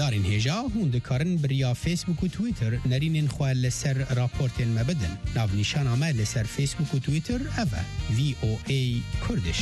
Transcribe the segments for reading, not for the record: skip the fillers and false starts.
هەلدارین هێژا هون دikarin biriya Facebook û Twitter nerînên xwe li ser raportên me bidin. Navnîşana me li ser Facebook û Twitter ev e VOA Kurdish.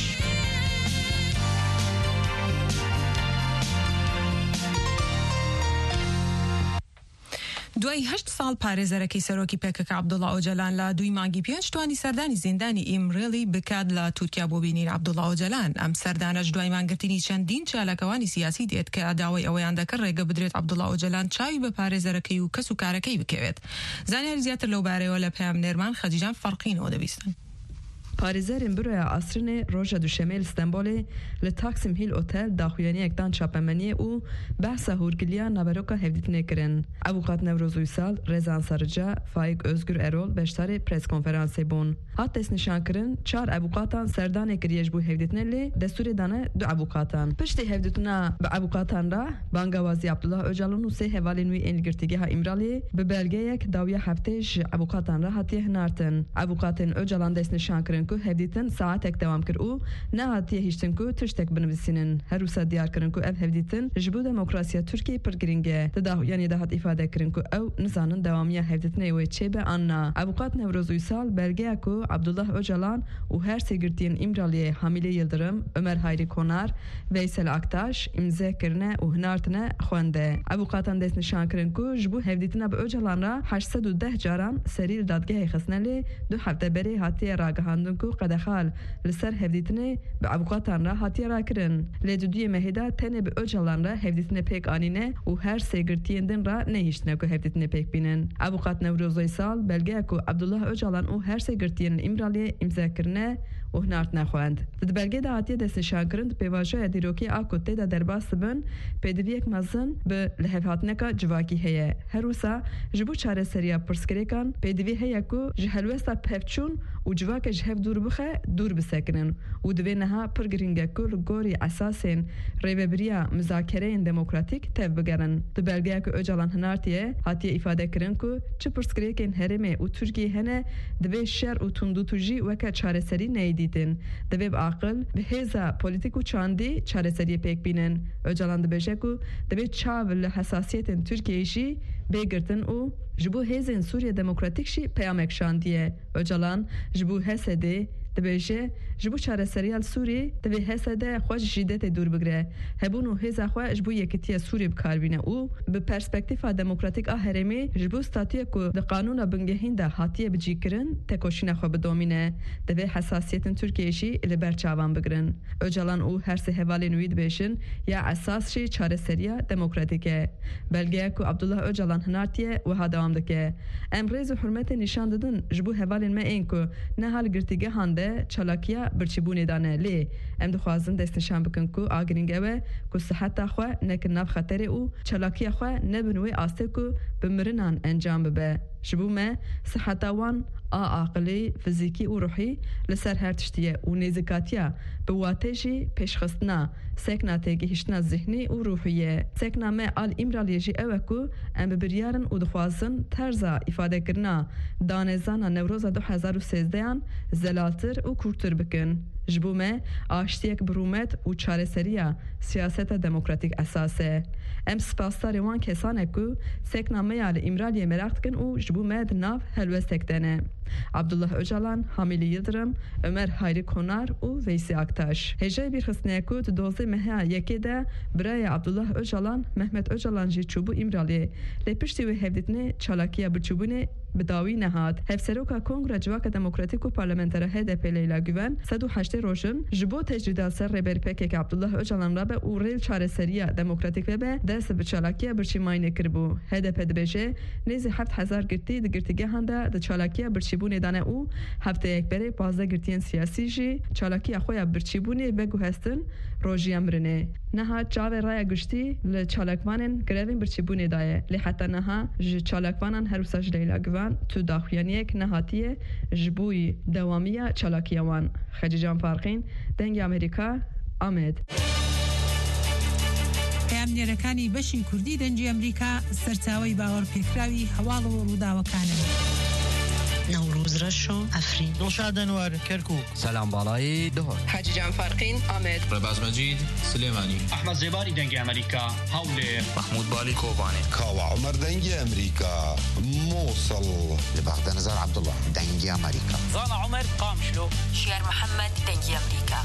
دوای 8 ساڵ پارێزەرەکەی سەرۆکی پێکەکە عەبدوڵڵا ئۆجەلان لە 2 مانگی پێنج توانی سەردانی زیندانی ئیمرێڵی بکات لە تورکیا بۆ بینین عەبدوڵڵا ئۆجەلان. ئەم سەردانەش دوای مانگرتنی چەندین چالەکەوانی سیاسی دێت کە داوای ئەوەیان دەکرد ڕێگە بدرێت عەبدوڵڵا ئۆجەلان چاوی بە پارێزەرەکەی و کەس و کارەکەی بکەوێت. زانیاری زیاتر لەو بارەیەوە لە پەیام نێرمان خەدیجان فەرقینەوە دەبیستن. پارێزەرên Büroya Asrînê roja duşemê li Stenbolê li Taksim Hill Otel daxuyaniyekdan çapemeniyê û behsa hûrgiliya naberoka hevdîtinê kirin. Avukat Newroz Uysal, Rezan Sarıca, Faik Özgür Erol beşdarê preskonferansê bûn. Hat destnîşankirin çar avukatan serdanê kiriye ji bo hevdîtinê lê destûrê dane du avukatan. Piştî hevdîtina bi avukatan ra bangawazî Abdullah Öcalan û sê hevalên wî ên girtîgeha Îmraliyê bi belgeyek dawiya heftê ji avukatan ra hatiye hinartin. Avukatên Öcalan destnîşankirin ku hevdîtin saatek devam kir û nehatiye hîştin ku tiştek binivîsînin. Her wisa diyar kirin ku ev hevdîtin ji bo demokrasiya Tirkiyeyê pir giring e. Di daxuyaniyê de hat îfade kirin ku ew nizanin dewamiya hevdîtinê wê çêbe an na. Avukat Newroz Uysal belgeya ku Abdullah Öcalan û her sê girtiyên Îmraliyê Hamîle Yıldırım, Ömer Hayri Konar, Veysel Aktaş imze kirine û hinartine xwende. Avukatan destnîşan kirin ku ji bo hevdîtina bi Öcalan ra 810 caran serî li dadgehê xistine lê du hefte berê hatiye ragihandin ku qedexal li ser hevdîtinê bi avukatan ra hatiye rakirin. Lê di duyê mehê de tenê bi Öcalan ra hevdîtinê pêk anîne û her sê girtiyên din ra nehîştine ku hevdîtinê pêk bînin. Avukat Newroz Uysal belgeya ku Abdullah Öcalan û her sê girtiyên Îmraliyê imzekirine û hinartine xwend. Di belgê de hatiye destnîşankirin di pêvajoya dîrokî a ku tê de derbas dibin pêdiviyek mezin bi lihevhatineka civakî heye. Her wisa ji bo çareseriya pirsgirêkan pêdivî heye ku ji helwesta pevçûn û civakê ji hev dûr bixe dûr bisekinin û divê neha pir giring e ku li gorî esasên rêveberiya müzakereyên demokratîk tev bigerin. Di belgeya ku Öcalan hinartiye hatiye îfade kirin ku çi pirsgirêkên herêmê û Tirkiyeyê hene divê şer û tundû jî weke çareserî neyîdîtin. Divê bi aqil bi hêza polîtîk û çandî çareseriyê pêk bînin. Öcalan dibêje ku divê çav li hesasiyetên Tirkiyeyê jî bêgirtin û ji bo hêzên Sûriye Demokratîk jî peyamek şandiye. Öcalan ji bo HSD dibêje ji bo çareseriya Sûriyê divê HSD xwe ji şîddetê dûr bigire. Hebûn û hêza xwe ji bo yekîtiya Sûriyê bikarbîne û bi perspektîfa demokratîk a herêmê ji bo statûya ku di qanûna bingehîn de hatiye bicîkirin tekoşîna xwe bidomîne. Divê hesasiyetên Tirkiyeyê jî li ber çavan bigirin. Öcalan û her sê hevalên wî dibêjin ya esas jî çareseriya demokratîk e. Belgeya ku Abdullah Öcalan hinartiye wiha dewam dike. Em rêz û hurmetê nîşan didin ji bo hevalên me ên ku neha li girtîgehan de çalakiya birçîbûnê dane lê em dixwazin destnîşan bikin ku a giring ew e ku siheta xwe nekin nav xeterê û çalakiya xwe nebin wê astê ku bi mirinan encam bibe. Ji bo me siheta wan a aqilî, fizîkî û ruhî li ser her tiştî ye û nêzîkatiya bi watê jî pêşxistina sekna têgihîştina zihnî û ruhî ye. Sekna me al Îmraliyê jî ew e ku em bi biryarin û dixwazin terza îfadekirina danêzana Newroza 2013yan zelaltir û kûrtir bikin. Ji bo me aştiyek bi rûmet û çareseriya siyaseta demokratîk esas e. Em spasdarê wan kesan e ku sekna me ya li Îmraliyê merak dikin û ji bo me di nav helwestek de ne. Abdullah Öcalan, Hamîle Yıldırım, Ömer Hayri Konar û Veysel Aktaş. Hêjeyê bîrxistinê ku di 12 meheya yekê de biraya Abdullah Öcalan, Mehmet Öcalan jî çûbû Îmraliyê. Lê piştî wê hevdîtinê çalakiya birçîbûnê bi dawî nehat. Hevseroka Kongre Civaka Demokratîk û Parlamentera HDP Leyla Güven 108 rojin ji bo tecrîda ser rêberpêkeke Abdullah Öcalan rabe û rêl çareseriya demokratîk vebe dest bi çalakiya birçîmayînê kiribû. HDP dibêje nêzî 7000 girtî di girtîgehan de di çalakiya birçîbûnê dane û hefteyek berê 15 girtiyên siyasî jî çalakiya xwe ya birçîbûnê veguhestin rojiya mirinê. Neha çavê raya giştî li çalakvanên grevên birçîbûnê daye. Lê heta neha ji çalakvanan her wisa ji Leyla Güven tu daxuyaniyek nehatiye ji bo dewamiya çalakiya wan. Xedîcan Farqîn, Dengê Amerîka, Amed. پەیامنێرەکانی بەشی کوردی دەنگی ئەمریکا سەرچاوەی باوەڕپێکراوی هەواڵ و ڕووداوەکانن. نوروز رشو افرین دلشاد انور کرکوک سلام بالایی دهر حاجی جان فارقین آمد رباز مجید سلیمانی احمد زباری دنگ امریکا حوله محمود بالی کوبانی کاوا عمر دنگ امریکا موصل لبغداد نزار عبدالله دنگ امریکا زانا عمر قامشلو شير محمد دنگ امریکا.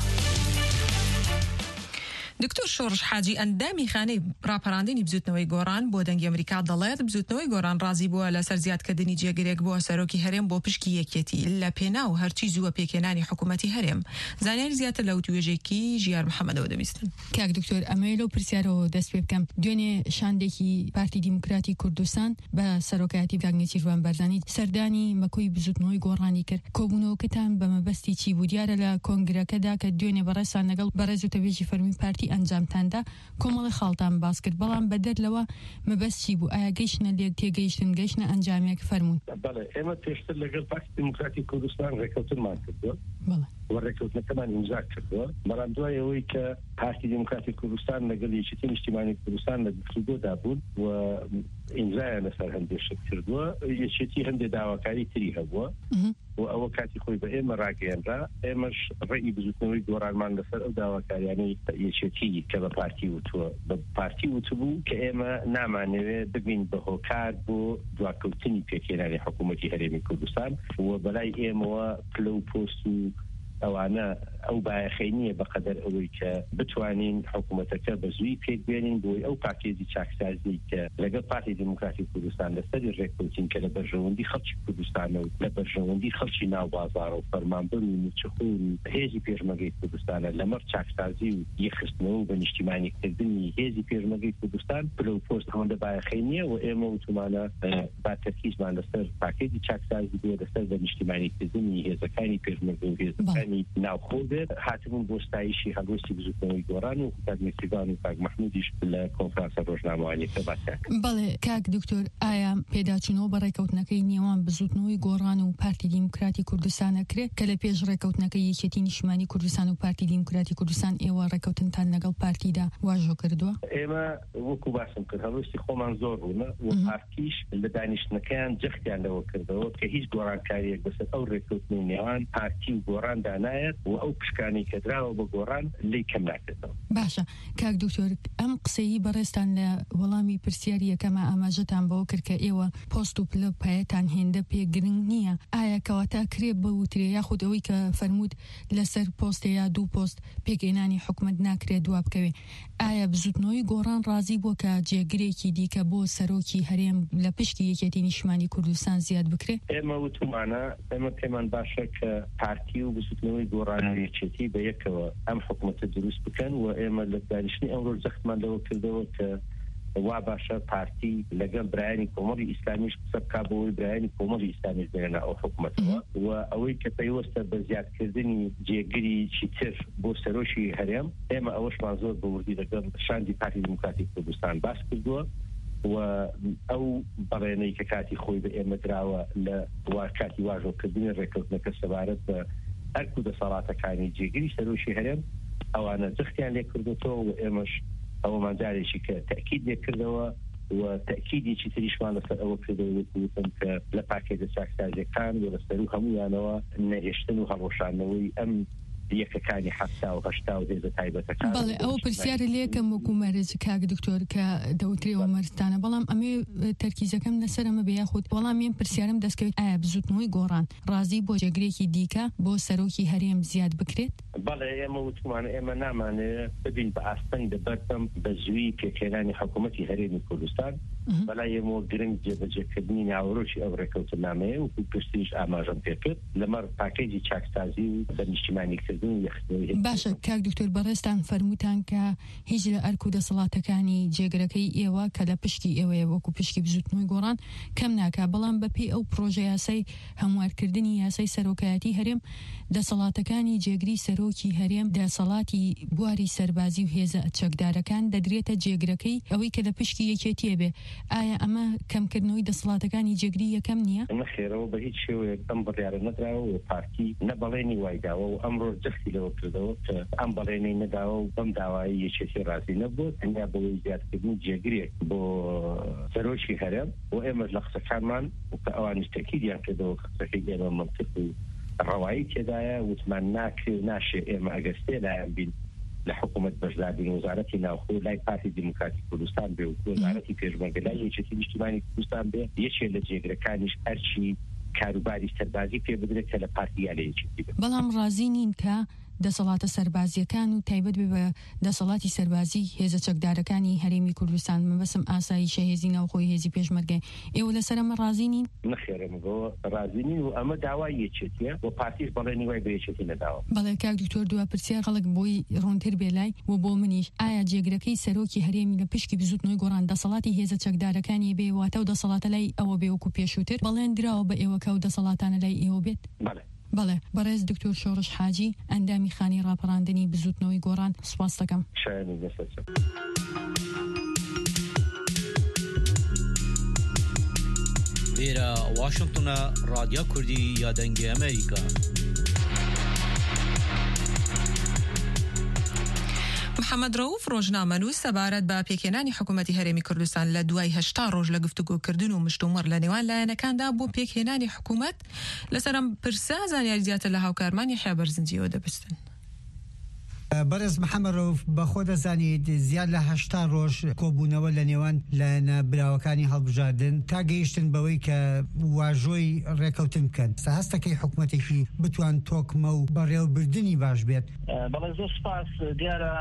دکتۆر شۆڕش حاجی ئەندامی خانەی ڕاپەڕاندنی بزوتنەوەی گۆڕان بۆ دەنگی ئەمریکا دەڵێت بزوتنەوەی گۆڕان ڕازی بووە لەسەر زیادکردنی جێگرێک بۆ سەرۆکی هەرێم بۆ پشکی یەکێتی لە پێناو هەرچی زووە پێکێنانی حکوومەتی هەرێم. زانیاری زیاتر لە وتوێژێکی ژیار محەممەدەوە دەبیستن. کاک دکتۆر ئەمەی لەو پرسیارەوە دەست پێ بکەم دوێنێ شاندێکی پارتی دیموکراتی کوردستان بە سەرۆکایەتی داگنێتی ڕوان بەرزانی سەردانی مەکۆی بزوتنەوەی گۆڕانی کرد. کۆبوونەوەکەتان بە مەبەستی چی بوو؟ دیارە لە کۆنگرەکەدا کە دوێنێ بەڕێسان لەگەڵ بەڕێز و تەوێژی فەرمی پارتی ئەنجامتاندا کۆمەڵی خاڵتان باس کرد، بەڵام بەدەر لەوە مەبەستی بوو ئایا گەیشتنە لێک تێگەیشتن گەیشتنە ئەنجامێک فەرموون؟ بەڵێ ئێمە پێشتر لەگەڵ پارتی دیموکراتی کوردستان ڕێکەوتنمان کردووە و ڕێکەوتنەکەمان ئیمزا کردووە، بەڵام دوای ئەوەی کە پارتی دیموکراتی کوردستان لەگەڵ یەکێتی نیشتیمانی کوردستان لە گفتوگۆدا بوون و ئیمزایان لەسەر هەندێک شت کردووە، یەکێتی هەندێک داواکاری تری هەبووە و ئەوە کاتی خۆی بە ئێمە ڕاگەیەنرا. ئێمەش ڕێی بزوتنەوەی گۆڕانمان لەسەر ئەو داواکاریانەی یەکێتی کە بە پارتی وتووە بە پارتی وتبوو کە ئێمە نامانەوێت ببین بە هۆکار بۆ دواکەوتنی پێکێنانی حکوومەتی هەرێمی کوردستان و بەلای ئێمەوە پلە و پۆست و ئەوانە ئەو بایەخەی نییە بەقەدەر ئەوەی کە بتوانین حکوومەتەکە بە زووی پێک بێنین بۆی ئەو پاکێزی چاکسازی کە لەگەڵ پارتی دیموکراتی کوردستان لەسەری ڕێککەوتین کە لە بەرژەوەندی خەڵکی کوردستانە و لە بەرژەوەندی خەڵکی ناو بازاڕ و فەرمانبەر و موچەخۆر و هێزی پێشمەرگەی کوردستانە لەمەڕ چاکسازی و یەخستنەوە و بە نیشتیمانیکردنی هێزی پێشمەرگەی کوردستان پلە و پۆست ئەوەندە بایەخەی نییە و ئێمە وتمانە با تەرکیزمان لەسەر پاکێزی چاکسازی بێ لەسەر بە نیشتیمانیکردنی هێزەکانی پێشمەرگە و هێزەکانی ناوخۆ بێت. هاتبوون بۆ ستایشی هەڵوەستی بزوتنەوەی گۆڕان و کاک میسیبان و کاک محمودیش لە کۆنفرانسە ڕۆژنامەوانیەکە باس کرد. بەڵێ کاک دکتۆر ئایا پێداچوونەوە بە ڕێکەوتنەکەی نێوان بزوتنەوەی گۆڕان و پارتی دیموکراتی کوردستانە کرێت کە لە پێش ڕێکەوتنەکەی یەکێتی نیشتیمانی کوردستان و پارتی دیموکراتی کوردستان ئێوە ڕێکەوتنتان لەگەڵ پارتیدا واژۆ کردووە؟ ئێمە وەکو باسم کرد هەڵوەستی خۆمان زۆر بوونە و پارتیش لە دانیشتنەکەیان جەختیان لەوە کردەوە کە هیچ گۆڕانکاریەک بەسەر ئەو ڕێکەوتنەی نێوان پارتی و گۆڕاندا نایەت و ئەو پشکانی کە دراوە بە گۆڕان لی کەم ناکردەوە. باشە کاک دکتۆر ئەم قسەی بەڕێستان لە وەڵامی پرسیاری یەکەمە ئاماژەتان بەوە کرد کە ئێوە پۆست و پلە پایەتان هێندە پێگرنگ نییە، ئایا کەواتە کرێ بە وترێ یاخود ئەوەی کە فەرموود لەسەر پۆستە یا دوو پۆست پێگەێنانی حکوومەت ناکرێت دواب بکەوێ، ئایا بزوتنەوەی گۆڕان ڕازی بووە کە جێگرێکی دیکە بۆ سەرۆکی هەرێم لە پشتی یەکێتی نیشتیمانی کوردستان زیاد بکرێت؟ ئێمە وتمانە ئێمە پێمان باشە کە پارتی و بزوتنەوەی گۆڕان یەکێتی بە یەکەوە ئەم حکوومەتە دروست بکەن و ئێمە لە دانیشتنی ئەمڕۆ جەختمان لەوە کردەوە کە وا باشە پارتی لەگەڵ برایانی کۆمەڵی ئیسلامیش قسە بکا بۆەوەی برایانی کۆمەڵی ئیسلامیش بێنە ئەو حکوومەتەوە و ئەوەی کە پەیوەستە بە زیادکردنی جێگیری چیتر بۆ سەرۆشی هەرێم ئێمە ئەوەشمان زۆر بەوردی لەگەڵ شاندی پارتی دیموکراتی کوردستان باس کردووە و ئەو بەڕێنەی کە کاتی خۆی بە ئێمە دراوە لە کاتی واژۆکردنی ڕێکەوتنەکە سەبارەت بە ئەرک و دەسەڵاتەکانی جێگیری سەرۆشی هەرێم ئەوانە جەختیان لێ کردوتەوە و ئێمەش ئەوەمان جارێکی کە تەکید لێ کردەوە و تەکیدێکی تریشمان لەسەر ئەوە کردەوە وتم کە لە پاکێزە چاکسازیەکان و لەسەر و هەموویانەوە نەهێشتن و هەڵۆشانەوەی ئەم یەکەکانی حەفتا و هەشتا و هێزە تایبەتەکان. بەڵێ ئەو پرسیارە لێکم وەکو مەرج کاک دکتۆر کە دەوترێەوە مەرجتانە، بەڵام ئەمێ تەرکیزەکەم لەسەرەمە بە یاخود وەڵامیان پرسیارم دەستکەوێت ئایا بزوتنەوەی گۆڕان ڕازی بۆ جێگرێکی دیکە بۆ سەرۆکی هەرێم زیاد بکرێت؟ بەڵێ ئێمە وتمانە ئێمە نامانەیە ببین بە ئاستەنگ دەبەرتم بە زووی پێکێنانی حکوومەتی هەرێمی کوردستان بەلای ئێمە گرنگ جێبەجێکردنی ناوەڕۆکی ئەو ڕێکەوتنامەیە و پرسیش ئاماژەم پێ کرد لەمەڕ پاکێجی چاکسازی و بە نیشتیمانیکردن باشە کاک دکتۆر بەڕێستان فەرمووتان کە هیچ لە ئەرک و دەسەڵاتەکانی جێگرەکەی ئێوە کە لە پشتی ئێوەیە وەکو پشتی بزوتنەوەی گۆڕان کەم ناکا، بەڵام بەپێی ئەو پرۆژە یاسای هەموارکردنی یاسای سەرۆکایەتی هەرێم دەسەڵاتەکانی جێگری سەرۆکی هەرێم دەسەڵاتی بواری سەربازی و هێزە چەکدارەکان دەدرێتە جێگرەکەی ئەوەی کە لە پشتی یەکێتیە بێ. ئایا ئەمە کەمکردنەوەی دەسەڵاتەکانی جێگری یەکەم نییە؟ نەخێرەوە بە هیچ شێوەیەک ئەم بڕیارە نەدراوە و پارتی نەبەڵێنی وایداوە و ئەمڕۆ سختی لەوە کردەوە کە ئەم بەڵێنەی نەداوە و بەم داوایی یەکێتی ڕازی نەبوو تەنیا بەوەی زیادکردنی جێگرێک بۆ سەرۆکی هەرێم و ئێمەش لە قسەکانمان کە ئەوانیش تەکیدیان کردەوە قسەکەی ئێمە منطق و ڕەوایی تێدایە وتمان ناشێ ئێمە ئەگەستێ لایەن بین لە حکوومەت بەشداربوون وەزارەتی ناوخۆ لای پارتی دیموکراتی کوردستان بێ و وەزارەتی پێشمەرگە لای یەکێتی نیشتیمانی کوردستان بێ یەکێ لە جێگرەکانیش هەرچی کاروباری سەربازی پێ بدرێت کە لە پارتیا لە یەکێتی بێت. بەڵام ڕازی نین کە دەسەڵاتە سەربازیەکان و تایبەت بە دەسەڵاتی سەربازی هێزە چەکدارەکانی هەرێمی کوردستان مەبەسم ئاسایشە هێزی ناوخۆی هێزی پێشمەرگە ئێوە لەسەر ئەمە ڕازی نین؟ نەخێرەمەوە ڕازی نین و ئەمە داوای یەکێتیە بۆ پارتیش بەڵێنی وای بە یەکێتی نەداوە. بەڵێ کاک دکتۆر دووە پرسیار خەڵک بۆی ڕوونتر بێلای و بۆ منیش ئایا جێگرەکەی سەرۆکی هەرێمی لە پشکی بزوتنەوەی گۆڕان دەسەڵاتی هێزە چەکدارەکانی بێ واتە و دەسەڵاتە لای ئەوە بێ وەکو پێشووتر بەڵێن دراوە بە ئێوە کە و دەسەڵاتانە لای ئێوە بێت؟ بەڵێ بەڕێز دکتۆر شۆڕش حاجی ئەندامی خانی ڕاپەڕاندنی بزوتنەوەی گۆڕان سوپاس دەکەم. لێرە واشنگتنە رادیۆ کوردی یادەنگی ئەمریکا. محەممەد ڕەوف ڕۆژنامەنووس سەبارەت بە پێکهێنانی حکوومەتی هەرێمی کوردستان لە دوای 80 ڕۆژ لە گفتوگۆکردن و مشتومڕ لە نێوان لایەنەکاندا بۆ پێکهێنانی حکوومەت لەسەرم پرسا زانیاری زیاتر لە هاوکارمانی حێبەرزنجیەوە دەبستن. بەرز محەممەد ڕەوف بەخۆ دەزانیت زیاد لە 80 ڕۆژ کۆبوونەوە لە نێوان لایەنە براوەکانی هەڵبژاردن تا گەیشتن بەوەی کە واژۆی ڕێکەوتن بکەن. هەستەکەی حکوومەتێکی بتوان تۆکمە و بەڕێوەبردننی باش بێت. بەڵێ زۆر سپاس دیارە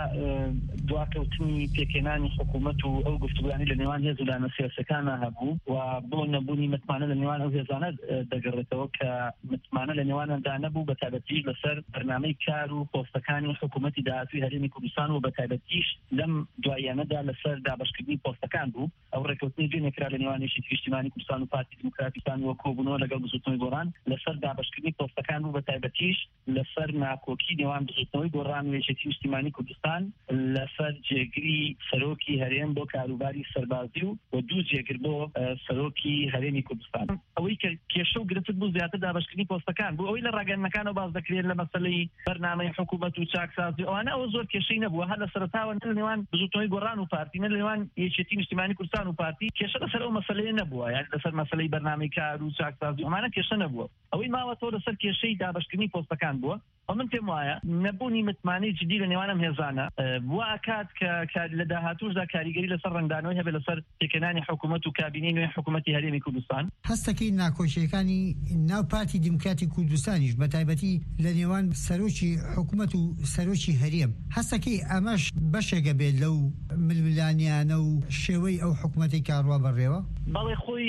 دواکەوتنی پێکهێنانی حکوومەت و ئەو گفتوگانی لە نێوان هێز و لایەنە سیاسیەکانە هەبوو و بۆ نەبوونی متمانە لە نێوان ئەو هێزانە دەگەڕێتەوە کە متمانە لە نێوانەدا نەبوو بە تایبەتی لەسەر بەرنامەی کار و پۆستەکانی حکوومەتی داهاتووی هەرێمی کوردستان و بە تایبەتیش لەم دواییانەدا لەسەر دابەشکردنی پۆستەکان بوو. ئەو ڕێکەوتنی دوێنێکرا لە نێوان یەکێتی نیشتیمانی کوردستان و پارتی دیموکراتیستان و کۆبوونەوە لەگەڵ بزوتنەوەی گۆڕان لەسەر دابەشکردنی پۆستەکان بوو بە تایبەتیش لەسەر ناکۆکی نێوان بزوتنەوەی گۆڕان و یەکێتی نیشتیمانی کوردستان لەسەر جێگری سەرۆکی هەرێم بۆ کاروباری سەربازی و دوو جێگر بۆ سەرۆکی هەرێمی کوردستان. ئەوەی کە کێشە و گرفت بوو زیاتر دابەشکردنی پۆستەکان بوو. ئەوەی لە ڕاگەیاندنەکانەوە باز دەکرێت لە مەسەلەی بەرنامەی حکوومەت و چاکسازی ئەوانە ئەوە زۆر کێشەی نەبووە. هەر لە سەرەتاوە لە نێوان بزوتنەوەی گۆڕان و پارتی لە نێوان یەکێتی نیشتیمانی کوردستان و پارتی کێشە لەسەر ئەو مەسەلەیە نەبووە، یان لەسەر مەسەلەی بەرنامەی کار و چاکسازی ئەمانە کێشە نەبووە. ئەوەی ماوەتەوە لەسەر کێشەی دابەشکردنی پۆستەکان بووە. من پێم وایە نەبوونی متمانەی جدی لە نێوانم هێزانە بووە ئاکات کە لە داهاتووشدا کاریگەری لەسەر ڕنگدانەوەی هەبێت لەسەر پێکهێنانی حکوومەت و کابینەی نوێی حکوومەتی هەرێمی کوردستان. هەستەکەی ناکۆشیەکانی ناو پارتی دیموکراتی کوردستانیش بە تایبەتی لە نێوان سەرۆکی حکوومەت و سەرۆکی هەرێم هەستەکەی ئەمەش بەشێکە بێت لەو ململانیانە و شێوەی ئەو حکوومەتی کاڕوا بەڕێوە. بەڵێ خۆی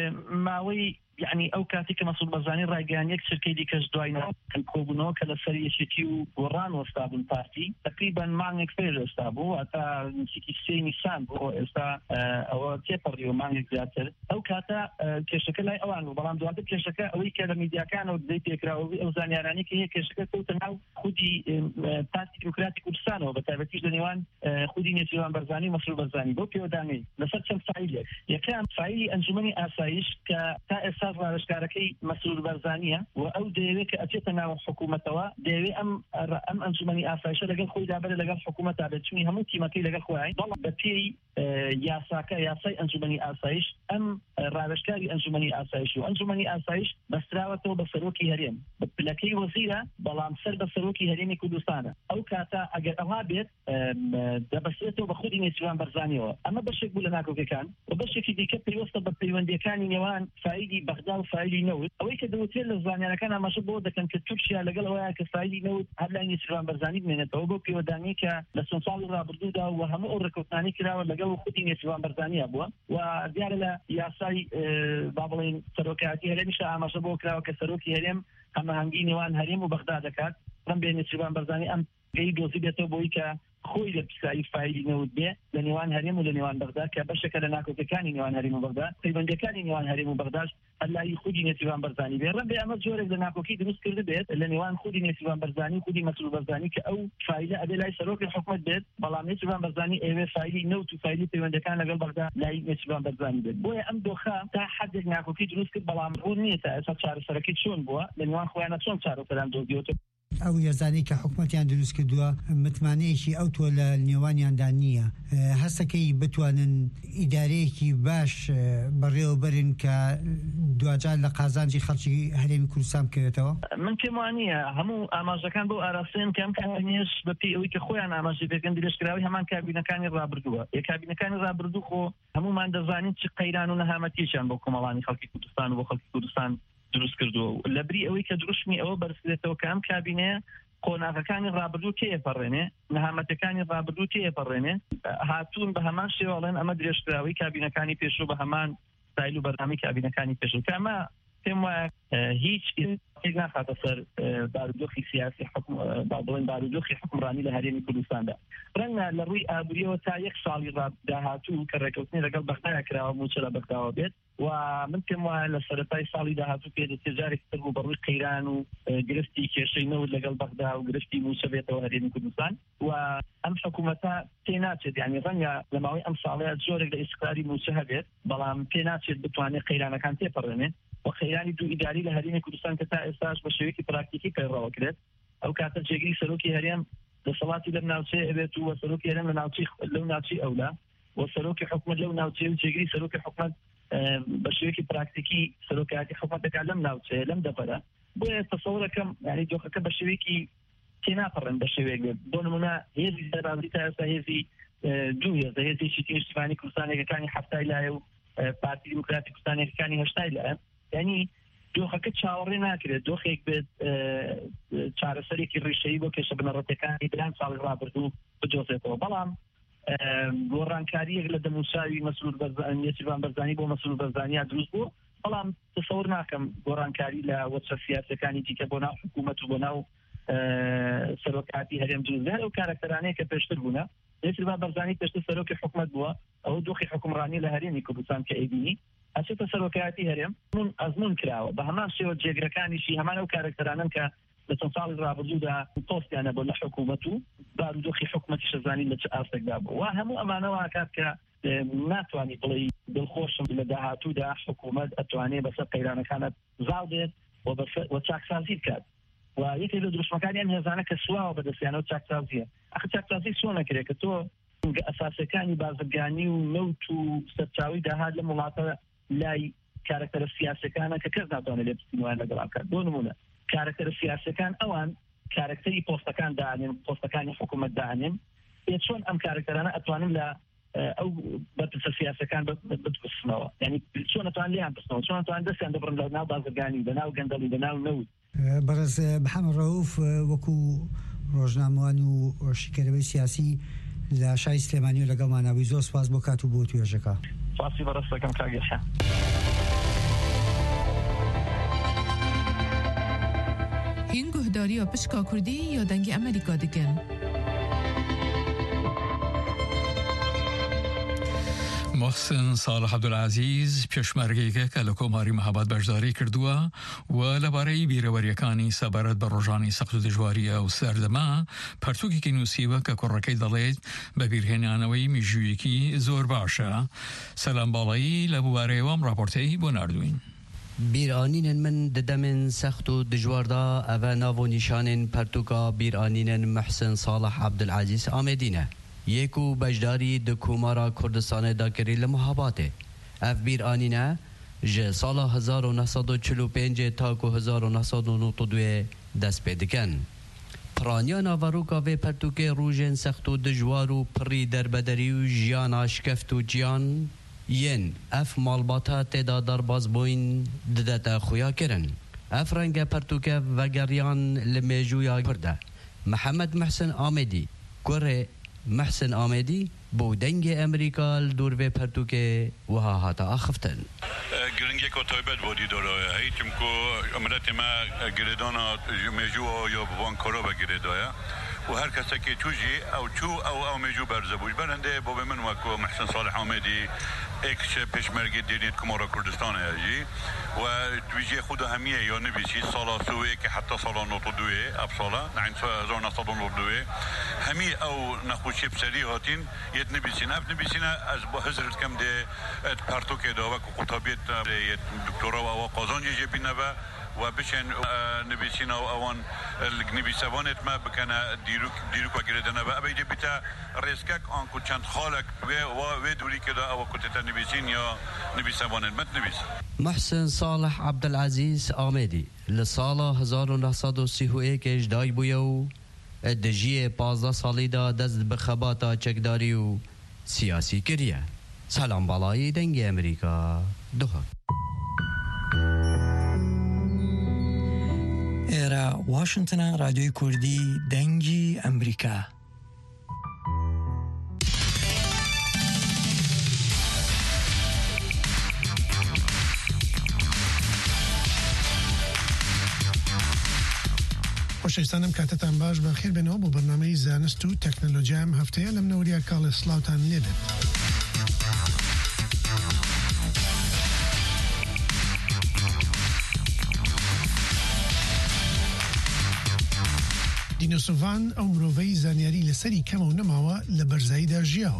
ماوەی یعنی ئەو کاتی کە مەسوول بەرزانی ڕایگەیان یەک سرکەی دیکەش دوای کۆبوونەوە کە لەسەر یەکێتی و گۆڕان وەستا بوون پارتی تقریباً مانگێک پێش ئێستا بوو هەتا نزیکی 3 نیسان بوو ئێستا ئەوە تێپەڕی و مانگێک زیاتر ئەو کاتە کێشەکە لای ئەوان بوو. بەڵام دواتر کێشەکە ئەوەی کە لە میدیاکانەوە دەی پێکراوە ئەو زانیارانی کە هەیە کێشەکە کەوتە ناو خودی پارتی دیموکراتی کوردستانەوە بە تایبەتیش لە نێوان خودی نێچیروان بەرزانی و مەسوول بەرزانی بۆ پێوەدانەی لەسەر چەند فایلێک. یەکەم فایلی ئەنجومەنی ئاسایش کە تا ئێستا ڕاوێژکارەکەی مەسوول بەرزانیە و ئەو دەیەوێت کە ئەچێتە ناو حکوومەتەوە دەیەوێت ئەم ئەنجومەنی ئاسایشە لەگەڵ خۆی دابێت لەگەڵ حکوومەتە بێت چونی هەموو تیمەکەی لەگەڵ خۆی بەڵام بە پێی یاساکە یاسای ئەنجومەنی ئاسایش ئەم ڕاوێژکاری ئەنجومەنی ئاسایش و ئەنجومەنی ئاسایش بەستراوەتەوە بە سەرۆکی هەرێم بە پلەکەی وەزیرە بەڵام سەر بە سەرۆکی هەرێمی کوردستانە. ئەو کاتە ئەگەر ئەوها بێت دەبەستێتەوە بە خودی نێچیروان بەرزانیەوە. ئەمە بەشێک بوو لە ناکۆکەکان و بەشێکی دیکە پێوەستە بە پەیوەندیەکانی نێوان فایلی بەغدا و فایلی نەوت. ئەوەی کە دەوترێت لە زانیارەکان ئاماژە بۆ دەکەن کە تورکیا لەگەڵ ئەوەیە کە فایلی نەوت هەر لای نێچیروان بەرزانی بمێنێتەوە بۆ پێوەدانی کە لە ساڵی ڕابردوودا و هەموو ئەو ڕێکەوتانی کراوە لەگەڵ خودی نێچیروان بەرزانیە بووە و دیارە لە یاسای با بڵێن سەرۆکایەتی هەرێمیش ئاماژە بۆ کراوە کە سەرۆکی هەرێم هەماهەنگی نێوان هەرێم و بەغدا دەکات. ڕەم بێ نێچیروان بەرزانی ئەم گەی دۆزی بێتەوە بۆی کە خۆی لە پیسایی فایلی نەوت بێ لە نێوان هەرێم و لە نێوان بەغدا کە بەشێکە لە ناکۆکەکانی نێوان هەرێم و بەغدا پەیوەندیەکانی نێوان هەرێم و بەغداش هەلای خودی نێچیروان بەرزانی بێ. ڕەم بێ ئەمە جۆرێک لە ناکۆکی دروست کرده بێت لە نێوان خودی نێچیروان بەرزانی و خودی مەسوول بەرزانی کە ئەو فایلە ئەبێ لای سەرۆکی حکوومەت بێت بەڵام نێچیروان بەرزانی ئەوێ فایلی نەوت و فایلی پەیوەندیەکان لەگەڵ بەغدا لای نێچیروان بەرزانی بێت. بۆیە ئەم دۆخە تا حدێک ناکۆکی دروست کرد بەڵام ڕوون نییە تا ئێستا چارەسەرەکەی چۆن بووە لە نێوان خۆیانە چۆن چارەسەران دۆزیەوە. ئەو یێزانەی کە حکوومەتیان دروست کردووە متمانەیەکی ئەو تۆ لە نێوانیاندا نییە هەستەکەی بتوانن ئیدارەیەکی باش بەڕێوەبەرن کە دوجار لە قازانجی خەڵکی هەرێمی کوردستان بکەوێتەوە من پێم وانە هەموو ئاماژەکان بۆ ئاراستەیەن کەم کارنیش بەپی ئەوەی کە خۆیان ئاماژەی پێکەن درێژکراوی هەمان کابینەکانی ڕابردووە کابینەکانی ڕابردوو خۆ هەمومان دەزانین چ قەیران و نەهامەتیشیان بۆ کۆمەڵانی خەڵکی کوردستان و بۆ خەڵکی کوردستان دروست کردووە لە بری ئەوەی کە دروستنی ئەوە بەرزێتەوە کە ئەم کابینەیە قۆناغەکانی ڕابردوو تێپەڕێنێ نەهامەتەکانی ڕابردوو تێپەڕێنێ هاتوون بە هەمان شێوەڵێن ئەمە درێژکراوی کابینەکانی پێشوو بە هەمان ستایل و بەردامی کابینەکانی پێشوو کەمە پێم وایە هیچ ناخاتە سەر بارودۆخی سیاسی بڵێن بارودۆخی حکومڕانی لە هەرێمی کوردستاندا ڕەنگە لە ڕووی ئابووریەوە تا 1 ساڵی داهاتوو کە ڕێکەوتنی لەگەڵ بەختایە کراوە موچە لە بەختاوە بێت و من پێم وایە لە سەرەتای ساڵی داهاتوو پێدەچێت جارێکی تر بوو بە ڕووی قەیران و گرفتی کێشەی نەوت لەگەڵ بەخدا و گرفتی موچە بێتەوە هەرێمی کوردستان و ئەم حکوومەتە پێ ناچێت یعنی ڕەنگە لە ماوەی ئەم ساڵەیە جۆرێک لە ئیستیقراری موچە هەبێت بەڵام پێ ناچێت بتوانێت قەیرانەکان تێپەڕێنێت و خەیرانی دوو ئیداری لە هەرێمی کوردستان کە تا ئێستاش بە شێوەیەکی پراکتیکی پەیڕەوە کرێت ئەو کاتە جێگیری سەرۆکی هەرێم دەسەڵاتی لەم ناوچەیە ئەبێت و سەرۆکی هەرێم لەو ناوچەی ئەولا و سەرۆکی حکوومەت لەو ناوچەیە و جێگیری سەرۆکی حکوومەت بە شێوەیەکی پراکتیکی سەرۆکایەتی حکوومەتەکە لەم ناوچەیە لەم دەبەرە بۆیە تەسەوڕەکەم یعنی دۆخەکە بە شێوەیەکی تێناپەڕێن بە شێوەیەک بێت بۆ نمونە هێزی سەربازی تا ئێستا هێزی دوو هێزە هێزێکی نیشتیمانی کوردستانێکەکانی هەفتای لایە و پارتی دیموکراتی کوردستانێکەکانی هەشتای لایە یعنی دۆخەکە چاوەڕێ ناکرێت دۆخێک بێت چارەسەرێکی ڕیشەیی بۆ کێشە بنەڕەتەکانی دەیان ساڵی ڕابردوو بجۆزێتەوە بەڵام گۆڕانکاریەک لە دەموچاوی مەسئول نێچیروان بەرزانی بۆ مەسئول بەرزانیا دروست بوو بەڵام تەسەوڕ ناکەم گۆڕانکاری لە وەچە سیاسەکانی دیکە بۆ ناو حکوومەت و بۆ ناو سەرۆکاتی هەرێم دروست ئەو کارەکتەرانەیە کە پێشتر بوونە نێچیروان بەرزانی پێشتر سەرۆکی حکوومەت بووە ئەو دۆخی حکومڕانی لە هەرێمی کوردستان کە ئەیبینی ئەچێتە سەرۆکایەتی هەرێم من ئەزمون کراوە بە هەمان شێوە جێگرەکانیشی هەمان ئەو کارەکتەرانن کە لە چەند ساڵی ڕابردوودا پۆستیانە بۆ لە حکوومەت و بارودۆخی حکوومەتی شەزانی لە چ ئاستێکدا بوو و هەموو ئەمانەوە کات کە ناتوانانی بڵێ دڵخۆشم لە داهاتوودا حکوومەت ئەتوانێت بەسەر قەیرانەکانت زاڵ بێت و چاکسازی بکات و یەکێک لە دروستمەکانی ئەم هێزانە کە سواوە بەدەستیانەوە چاکسازیە ئەخە چاکسازی چۆن نەکرێت کە تۆ ئەساسەکانی بازرگانی و نەوت و سەرچاوی داهات لە وڵاتە لای کارکتەرە سیاسەکانە کە کەس ناتوانێت لێ بستینوان لەگەڵام کات بۆ نمونە کارکتەرە سیاسەکان ئەوان کارکتەری پۆستەکان دانێن پۆستەکانی حکوومەت دانێن پێ چۆن ئەم کارکتەرانە ئەتوانن لە ئەو بەرپرسە سیاسەکان بتکوسنەوە یعنی چۆن ئەتوان لیان بستنەوە چۆن ئەتوان دەستیان دەبڕن لە ناو بازرگانی لە ناو گەندەڵی لە ناو نەوت بەڕێز محەممەد ڕەوف وەکو ڕۆژنامەوان و شیکەرەوەی سیاسی لە شای سلێمانی و لەگەڵمانەوەی زۆر سپاس بۆ کات و بۆ توێژەکە سپاسی بەڕێستەکەم کاگەشە هین گوهداری و پشکا کوردی یا دنگی ئەمریکا دەکەن. محسن صالح عبدالعزیز پێشمەرگەیەکە کە لە کۆماری مەهاباد بەشداری کردووە و لەبارەی بیرەوەریەکانی سەبارەت بە ڕۆژانی سەخت و دژواریە و سەردەما پەرتووکێکی نووسیوە کە کوڕەکەی دەڵێت بە بیرهێنانەوەی میژوویەکی زۆر باشە. سەلام باڵایی لە بوارەیەوەم راپۆرتەی بۆ ناردوین. بیرانین من ددمن سخت و دجواردا او ناو نیشانن پرتوکا بیرانین محسن صالح عبدالعزیز آمدینه یکو بجداری د کومارا کردستان دا کری لمحاباته اف بیرانینه جه سال 1945 تا که 1992 دست پیدکن پرانیانا وروکا و پرتوکه روژن سخت و دجوار و پری دربدری و جیانا شکفت و جیان ین اف مالباتا تدا درباز بوین ددتا خویا کرن اف رنگ پرتوکه وگریان لمیجویا کرده محمد محسن آمدی گره محسن آمدی بو دنگ امریکا دور و پرتوکه وها هاتا آخفتن گرنگی که تایبت بودی داره هیچم که امرت ما گردانا میجو یا بانکارا بگردایا و هر کسی که توجی او میجو برزبوش برنده با من وکو محسن صالح آمدی اکش پشمرگی دینیت کمارا کردستان هجی و توجی خود همیه یا نبیسی سالا سوی که حتی سالا نوتو دوی اب سالا نعین سال نصد نوتو دوی همی او نخوشی بسری هاتین یت نبیسین اف نبیسین از با حضرت کم ده پرتو که داوه که قطابیت دکتورا و قازان جبینه و وبشن نبيسين أو أوان نبيسوانت ما بكنا ديروك وجردنا بقى بيجي بتا ريسكك أن كنت خالك ودوري كده أو كنت تنبيسين يا نبيسوانت ما تنبيس. محسن صالح عبد العزيز آمدی لسال 1931 اجدای بویو دجیه 15 سالی دا دست بخباتا چکداری و سیاسی کریه. سلام بالای دنگ امریکا دوها. ایرا واشنطن رادیوی کردی دنگی امریکا. خوشحالم کاتتان باش بخیر بنو با برنامه زانست و تکنولوژی هم هفته لم نوریا کال سلاوتان لیده. دینۆسۆڤان ئەو مرۆڤەی زانیاری لەسەری کەمە و نەماوە لە بەرزاییدا ژیاوە.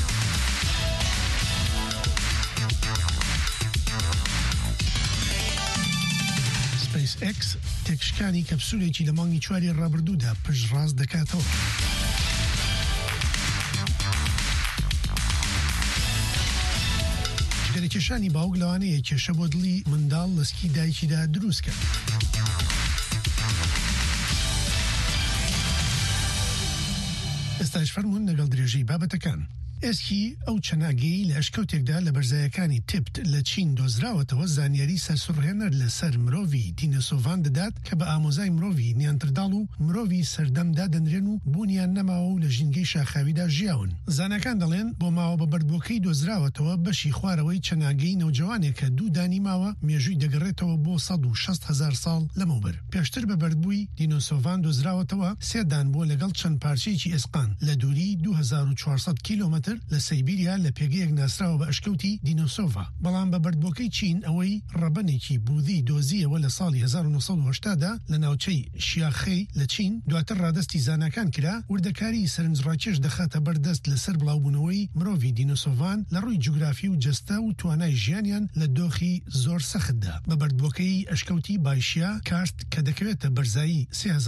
SpaceX تێکشکانی کەپسولێکی لە مانگی 4 ڕابردوودا پشتڕاست دەکاتەوە. جگەرەکێشانی باوک لەوانەیە کێشە بۆ دڵی منداڵ لەسکی دایکیدا دروست کرد. ئێستاش فەرموون لەگەڵ درێژەی بابەتەکان. ئێسکی ئەو چەناگەی لە ئەشکەوتێکدا لە بەرزایەکانی تپت لە چین دۆزراوەتەوە زانیاری سەرسوڕهێنەر لەسەر مرۆڤی دینۆسۆڤان دەدات کە بە ئامۆزای مرۆڤی نیاندرتال و مرۆڤی سەردەمدا دەنرێن و بوونیان نەماوە و لە ژینگەی شاخاویدا ژیاون. زانەکان دەڵێن بۆ ماوە بە بەردبووەکەی دۆزراوەتەوە بەشی خوارەوەی چەناگەی نەوجەوانێک کە 2 دانی ماوە مێژووی دەگەڕێتەوە بۆ 160,000 ساڵ لەمەوبەر. پێشتر بە بەردبووی دینۆسۆڤان دۆزراوەتەوە 3 دان بۆ لەگەڵ چەند پارچەیەکی ئێسقان لە دووری 2400 کیلۆمەتر لە سەیبیریا لە پێگەیەک ناسراوە بە ئەشکەوتی دینۆسۆڤا. بەڵام بە بەردبووەکەی چین ئەوەی ڕەبەنێکی بوودی دۆزیەوە لە ساڵی 1970دا لە ناوچەی شیاخەی لە چین دواتر ڕادستی زانەکان کرا وردەکاری سەرنجڕاکێش دەخاتە بەردەست لەسەر بڵاوبوونەوەی مرۆڤی دینۆسۆڤان لە ڕووی جوگرافی و جەستە و توانای ژیانیان لە دۆخی زۆر سەختدا. بە بەردبووەکەی ئەشکەوتی بایشیا کارت کە دەکەوێتە بەرزایی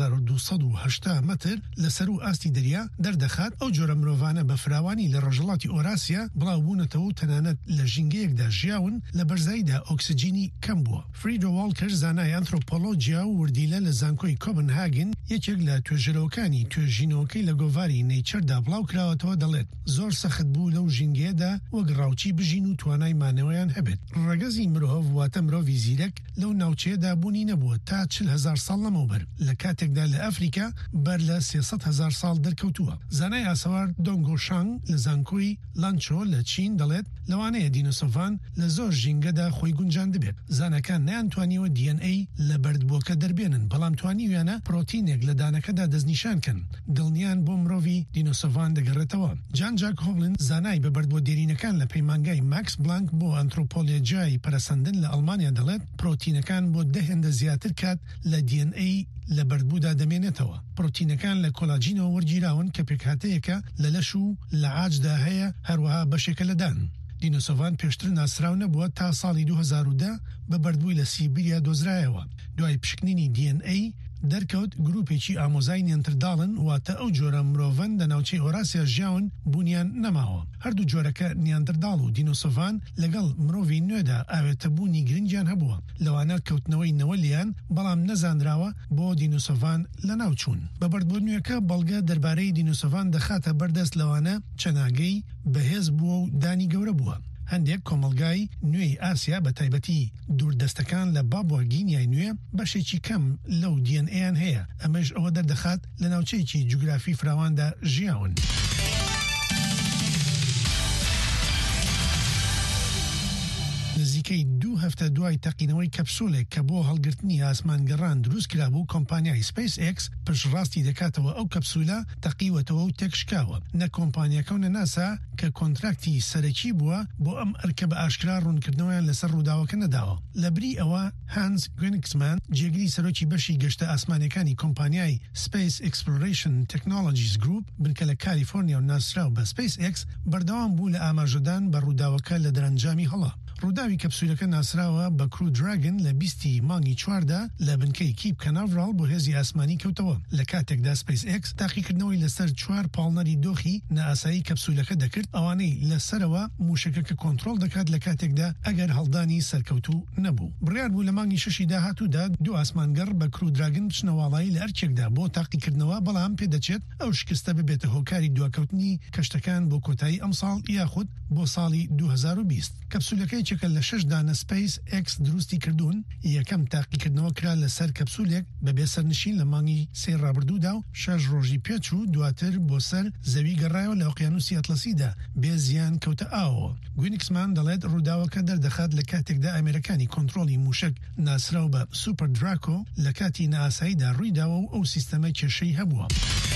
3280 متر لەسەر و ئاستی دەریا دەردەخات. ئەو جۆرە مرۆڤانە بە فراوانی لە ڕۆژهەڵاتی ئۆراسیا بڵاوبوونەتەوە و تەنانەت لە ژینگەیەکدا ژیاون لە بەرزاییدا ئۆکسجینی کەم بووە. فریدۆ واڵکر زانای ئەنترۆپۆلۆجیا و وردیلە لە زانکۆی کۆپنهاگن یەکێک لە توێژەرەوەکانی توێژینەوەکەی لە گۆڤاری نەیچەردا بڵاو کراوەتەوە دەڵێت زۆر سەخت بوو لەو ژینگەیەدا وەک ڕاوچی بژین و توانای مانەوەیان هەبێت. ڕەگەزی مرۆڤ واتە مرۆڤی زیرەک لەو ناوچەیەدا بوونی نەبووە تا 40,000 ساڵ لەمەوبەر لە کاتێکدا لە ئەفریقا بەر لە 300,000 ساڵ دەرکەوتووە. زانای ئاسەوار دۆنگۆشانگ لە زانکۆی لانچۆ لە چین دەڵێت لەوانەیە دینۆسۆڤان لە زۆر ژینگەدا خۆی گونجان دەبێت. زانەکان نەیانتوانیوە DNA لە بەردبووەکە دەربێنن بەڵام توانیویانە پرۆتینێک لە دانەکەدا دەستنیشانکەن. دڵنیان بۆ مرۆڤی دینۆسۆڤان دەگەڕێتەوە. جان جاک هۆڤلن زانای بە بەردبوو دێرینەکان لە پەیمانگای ماکس بلانک بۆ ئەنترۆپۆلۆجیای پەرەسەندن لە ئەڵمانیا دەڵێت پرۆتینەکان بۆ 10 هێندە زیاتر کات لە DNA لە بەردبوودا دەمێنێتەوە. پرۆتینەکان لە کۆلاجینەوە وەرگیراون کە پێکهاتەیەکە لە لەش و لە عاجدا هەیە هەروەها بەشێکە لەدان. دینۆسۆڤان پێشتر ناسراو نەبووە تا ساڵی 2010 بە بەردبووی لە سیبیریا دۆزرایەوە. دوای پشکنینی DNA دەرکەوت گروپێکی ئامۆزای نیاندرتالن واتە ئەو جۆرە مرۆڤن لە ناوچەی ئۆراسیا ژیاون بوونیان نەماوە. هەردوو جۆرەکە نیاندرتال و دینۆسۆڤان لەگەڵ مرۆڤی نوێدا ئاوێتەبوونی گرنگیان هەبووە. لەوانە کەوتنەوەی نەوەلیان بەڵام نەزانراوە بۆ دینۆسۆڤان لە ناوچوون. بە بەردبوونیەکە بەڵگە دەربارەی دینۆسۆڤان دەخاتە بەردەست لەوانە چەناگەی بەهێز بووە و دانی گەورە بووە. هەندێک کۆمەلگای نوێی ئاسیا بە تایبەتی دووردەستەکان لە بابووەگینیای نوێ بەشێکی کەم لەو DNA-یان هەیە. ئەمەش ئەوە دەردەخات لە ناوچەیەکی جوگرافی فراواندا ژیاون. نزیکەی 2 هەفتە دوای تەقینەوەی کەپسولێک کە بۆ هەڵگرتنی ئاسمانگەڕان دروست کرابوو کۆمپانیای SpaceX پشتڕاستی دەکاتەوە ئەو کەپسولە تەقیوەتەوە و تێکشکاوە. نە کۆمپانیەکە و نە ناسا کە کۆنتراکتی سەرەکی بووە بۆ ئەم ئەرکە بە ئاشکرا ڕوونکردنەوەیان لەسەر ڕووداوەکە نەداوە. لەبری ئەوە هانس گوێنکسمان جێگری سەرۆکی بەشی گەشتە ئاسمانەکانی کۆمپانیای Space Exploration Technologies Group بنکە لە کالیفۆرنیا و ناسراو بە SpaceX بەردەوام بوو لە ئاماژەدان بە ڕووداوەکە لە دەرەنجامی هەڵا. ڕووداوی کەپسولەکە ناسراوە بە کرو دراگن لە 20 مانگی 4دا لە بنکەی کیپ کەناڤرال بۆ هێزی ئاسمانی کەوتەوە لە کاتێکدا سپیس ئێکس تاقیکردنەوەی لەسەر 4 پاڵنەری دۆخی نائاسایی کەپسولەکە دەکرد ئەوانەی لەسەرەوە موشەکەکە کۆنترۆل دەکات لە کاتێکدا ئەگەر هەڵدانی سەرکەوتو نەبوو بڕیار بوو لە مانگی 6 داهاتوودا دو ئاسمانگەڕ بە کرو دراگن بچنەواڵایی لە ئەرکێکدا بۆ تاقیکردنەوە بەڵام پێدەچێت ئەو شکستە ببێتە هۆکاری دواکەوتنی کەشتەکان بۆ کۆتایی ئەم ساڵ یاخود بۆ ساڵی 2020 کەپسولەکەی چکە لە 6 دانە سپیس ئێکس دروستی کردوون یەکەم تاقیکردنەوە کرا لەسەر کەپسولێک بەبێ سەرنشین لە مانگی 3 ڕابردوودا و 6 ڕۆژی پێچوو دواتر بۆ سەر زەوی گەڕایەوە لە ئۆقیانوسی ئەتلەسیدا بێ زیان کەوتە ئاوەوە گوینکسمان دەڵێت ڕووداوەکە دەردەخات لە کاتێکدا ئەمریکانی کۆنترۆلی موشک ناسراو بە سوپەر دراکۆ لە کاتی نائاساییدا ڕوویداوە و ئەو سیستەمە کێشەی هەبووە.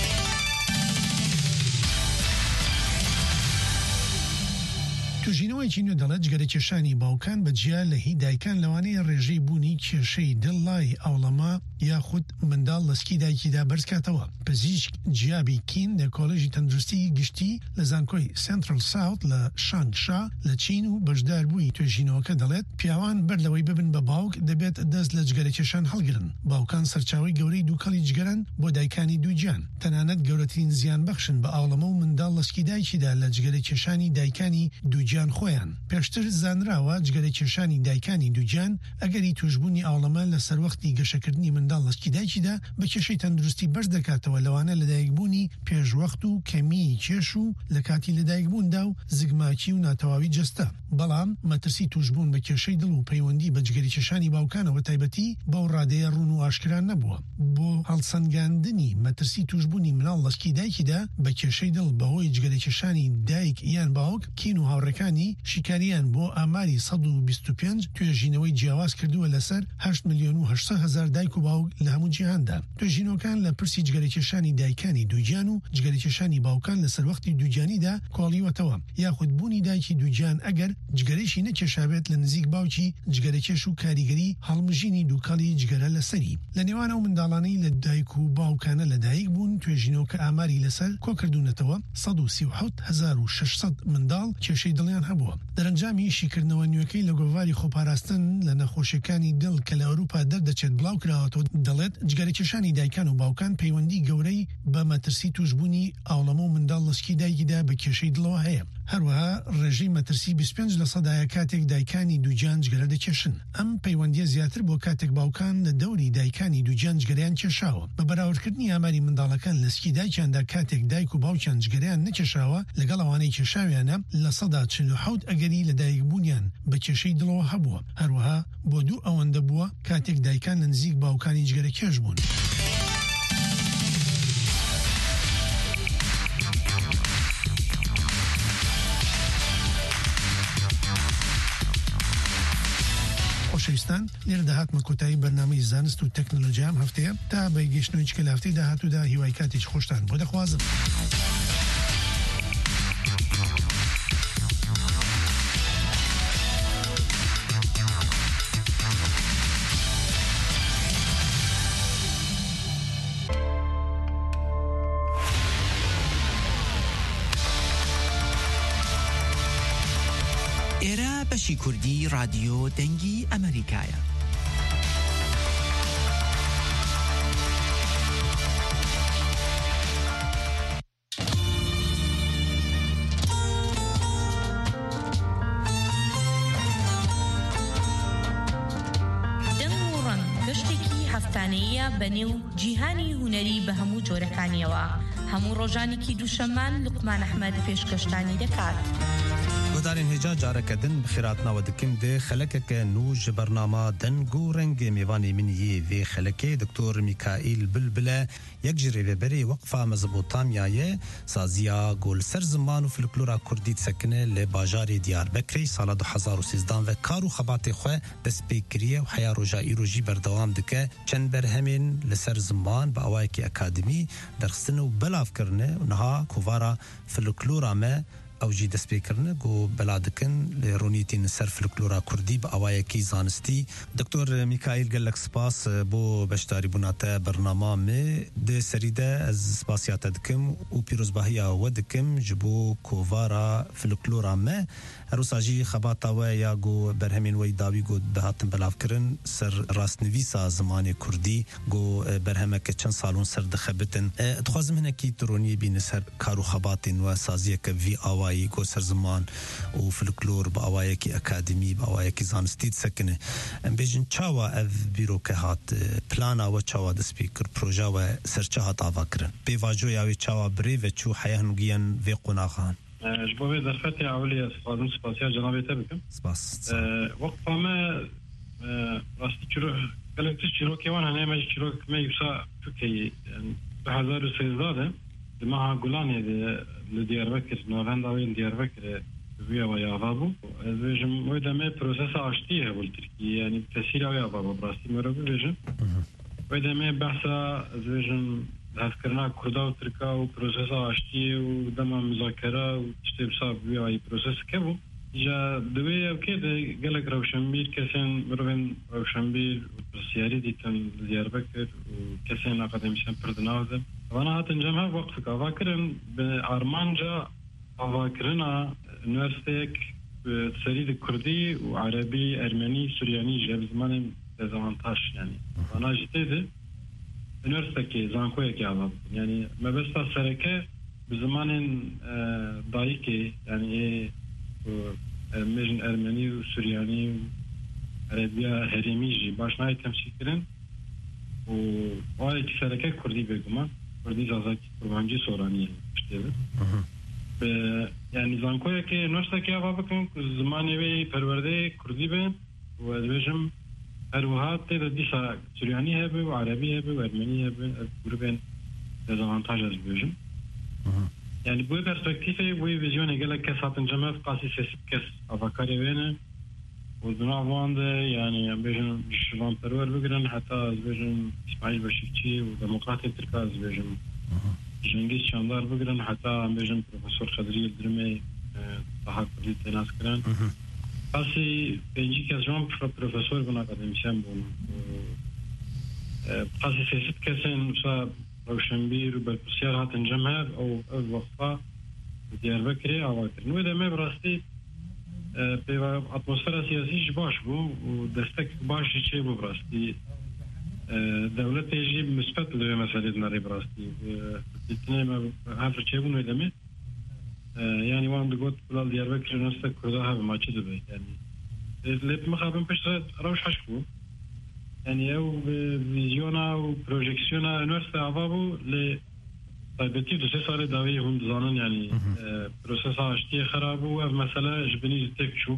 توژینەوەیکی نوێ دەڵێت جگەرەکێشانی باوکان بە جیا لە هی دایکان لەوانەیە ڕێژەی بوونی کێشەی دڵڵای ئاوڵەما یاخود منداڵ لەسکی دایکیدا بەرزکاتەوە. پزیشک جیابی کین لە کۆلێژی تەندروستی گشتی لە زانکۆی سنترال ساوت لە شانگشا لە چین و بەشدار بووی توێژینەوەکە دەڵێت پیاوان بەر لەوەی ببن بە باوک دەبێت دەست لە جگەرەکێشان هەڵگرن. باوکان سەرچاوی گەورەی دووکەڵی جگەرن بۆ دایکانی دووجیان تەنانەت گەورەترین زیان بەخشن بە ئاوڵەمە و منداڵ لەسکی دایکیدا لە جگەرەکێشانی دایکانی دووجیان خۆیان. پێشتر زانراوە جگەرەکێشانی دایکانی دووجیان ئەگەری توشبوونی ئاوڵەمە لە سەروەختی گەشەکردنی منداڵ لەسکی دایکیدا بە کێشەی تەندروستی بەرز دەکاتەوە لەوانە لەدایکبوونی پێشوەخت و کەمی کێش و لە کاتی لەدایکبووندا و زگماکی و ناتەواوی جەستە. بەڵام مەترسی توشبوون بە کێشەی دڵ و پەیوەندی بە جگەرەکێشانی باوکانەوە تایبەتی بەو ڕادەیە ڕوون و ئاشکران نەبووە. بۆ هەڵسەنگاندنی مەترسی توشبوونی مناڵ لەسکی دایکیدا بە کێشەی دڵ بەهۆی جگەرەکێشانی دایک یان باوک کین و هاوڕەکانی شیکاریان بۆ ئاماری 125 توێژینەوەی جیاواز کردووە لەسەر 8,800,000 دایک و باوک لە هەموو جیهاندا. توێژینەوەکان لە پرسی جگەرەکێشانی دایکانی دووجیان و جگەرەکێشانی باوکان لە سەروەختی دووجیانیدا کۆڵیوەتەوە یاخود بوونی دایکی دووجیان ئەگەر جگەرەشی نەکێشابێت لە نزیک باوکی جگەرەکێش و کاریگەری هەڵمژینی دووکەڵی جگەرە لەسەری. لە نێوانە و منداڵانەی لە دایک و باوکانە لە دایک بوون توێژینەوەکە ئاماری لەسەر کۆکردوونەتەوە 137,600 منداڵ کێشەی دڵیان هەبووە. دەرەنجامی شیکردنەوە نوێەکەی لە گۆڤاری خۆپاراستن لە نەخۆشیەکانی دڵ کە لە ئەوروپا دەردەچێت بڵاو کراوەتەوە دەڵێت جگەرەکێشانی دایکان و باوکان پەیوەندی گەورەی بە مەترسی توشبوونی ئاوڵەمە و منداڵ لەسکی دایکیدا بە کێشەی دڵەوە هەیە. هەروەها ڕێژەی مەترسی 25% کاتێک دایکانی دووجیان جگەرە دەکێشن. ئەم پەیوەندیە زیاتر بۆ کاتێک باوکان لە دەوری دایکانی دووجیان جگەریان کێشاوە. بە بەراوردکردنی ئاماری منداڵەکان لەسکی دایکیاندا کاتێک دایک و باوکیان جگەریان نەکێشاوە لەگەڵ ئەوانەی کێشاویانە لە 47 ئەگەری لە دایکبوونیان بە کێشەی دڵەوە هەبووە. هەروەها بۆ دوو ئەوەندە بووە کاتێک دایکان لە نزیک باوکانی جگەرە کێش بوون. خۆشەویستان لێرە داهاتمە کۆتایی بەرنامەی زانست و تەکنۆلۆژیا ئەم هەفتەیە تا بە گەیشتنەوەی چکە لە هەفتەی داهاتوودا هیوای کاتێکی خۆشتان بۆ دەخوازم. ئێرە بەشی کوردی رادیۆ دەنگی ئەمریکایە. هەفتانەیە بەنێو جیهانی هونەری بە هەموو جۆرەکانیەوە هەموو ڕۆژانێکی دووشەمان لوقمان ئەحمەد پێشکەشتانی دەکات. گۆدارین هێجا جارەکەدن بخیراتناوە دکم دێ خەلەکەکە نو ji بەرنامە دەنگ و ڕەنگێ میوانی منیە vê خەلەکێ دکتۆر میکائیل بلبلە یەک ji rêveberê Weqfa Mezopotamyayê saziya golser ziman û folklora Kurdî sekine li bajarê Diyarbekirê sala 2013 ve kar û xebatê xwe dest pê kiriye û heya roja îro jî berdewam dike çend berhemên li ser ziman bi awayekî akademî derxistin û belavkirine û niha kovara folklora me او جی دست بکرنه گو بلادکن لرونیتین سر فلکلورا کردی با اوای کی زانستی دکتور میکائیل گلک سپاس بو بشتاری بوناته برنامه می ده سریده از سپاسیات دکم و پیروزباهیا ودکم جبو کووارا فلکلورا می روساجی خباتا و یا گو برهمین وی داوی گو دهاتن بلاف کرن سر راست نویسا زمان کردی گو برهمه که چند سالون سر دخبتن دخوازم هنه کی ترونی بین سر کارو خباتین و سازیه که وی آوایی گو سر زمان و فلکلور با آوایی کی اکادمی با آوایی کی زانستید سکنه بیجن چاوا اف بیرو که هات پلانا و چاوا د سپیکر پروژه و سرچه هات آوا کرن بیواجو یاوی چاوا بری و چو حیهنگیان وی قناغان جبوه درفتي عولي سپاسیا جنابی تبکم سپاس وقت ما راستی چرو كيوان هنا ما چرو ما يبسا فكي 2013 دماها گلانی لدياربكر نوغنداوين دياربكر ويا ويابابو ويجم ويدا ما بروسيس اشتيه بالتركي يعني تسهيل ويابابو براستي مربي ويجم ويدا ما بحثا ويجم هفكرنا كردا وتركا وبروسيس اشتيه ودما مذاكره وتشتي بصاب ويا اي بروسيس كبو جا دوي وكده قالك روشنبيل كسن مروين روشنبيل وسياري ديتن دياربكر وكسن اكاديميشن بردناوزم وانا هاتنجمها وقفك افاكرن بارمانجا افاكرنا نورستيك بتسريد كردي وعربي ارمني سورياني جاب زمان ديزافانتاج يعني وانا جديد نورستيكي زانكويكي عباب يعني ما بس سركه بزمان دايكي يعني مجن ارمني وسورياني عربية هرميجي باش ناي تمشي كرن وواي كسركه كردي بيقوما كردي زازاكي قربانجي سوراني اشتبه يعني زانكويا كي نوشتاكي افابكن زماني بي پرورده كردي بي وادوجم اروهات تيدا ديسا سورياني هبه وعربي هبه وارمني هبه قربين دزاvantaj از بيجم يعني بوي perspektife بوي فيزيون قال لك كاس هاتن جماعة قاسي سيسب كاس افاكاري وينه ودنا فانده يعني بيجن شلون برور بقرن حتى بيجن اسماعيل بشيرتي وديمقراطية تركاز بيجن جنگیز شاندار بگرن حتی بيجن پروفسور خضری الدرمي صحاك كردي تناس كرن قاسي بيجي كاس جوان پروفسور بنا اكاديميشن بون قاسي سيسب كاسين وصا روشنبير وبالبسيار هاتن جمهر او وقفا دياربكري اواكرن وإذا ما براستي اتمosfera سياسي باش بو ودستك باش شي بو براستي دولت يجي مثبت له مسألة ناري براستي الاثنين هافر شي بو نيدمي يعني وان دقوت بلال دياربكر نفسك كردها بماتش دبي يعني اللي مخابن بيش روش حشكو يعني او فيزيونا وبروجيكسيونا نورستا عبابو ل طيبتي دو سي سالي داوي هم زانن يعني بروسيسا اشتي خرابو او مسألة جبني تكشو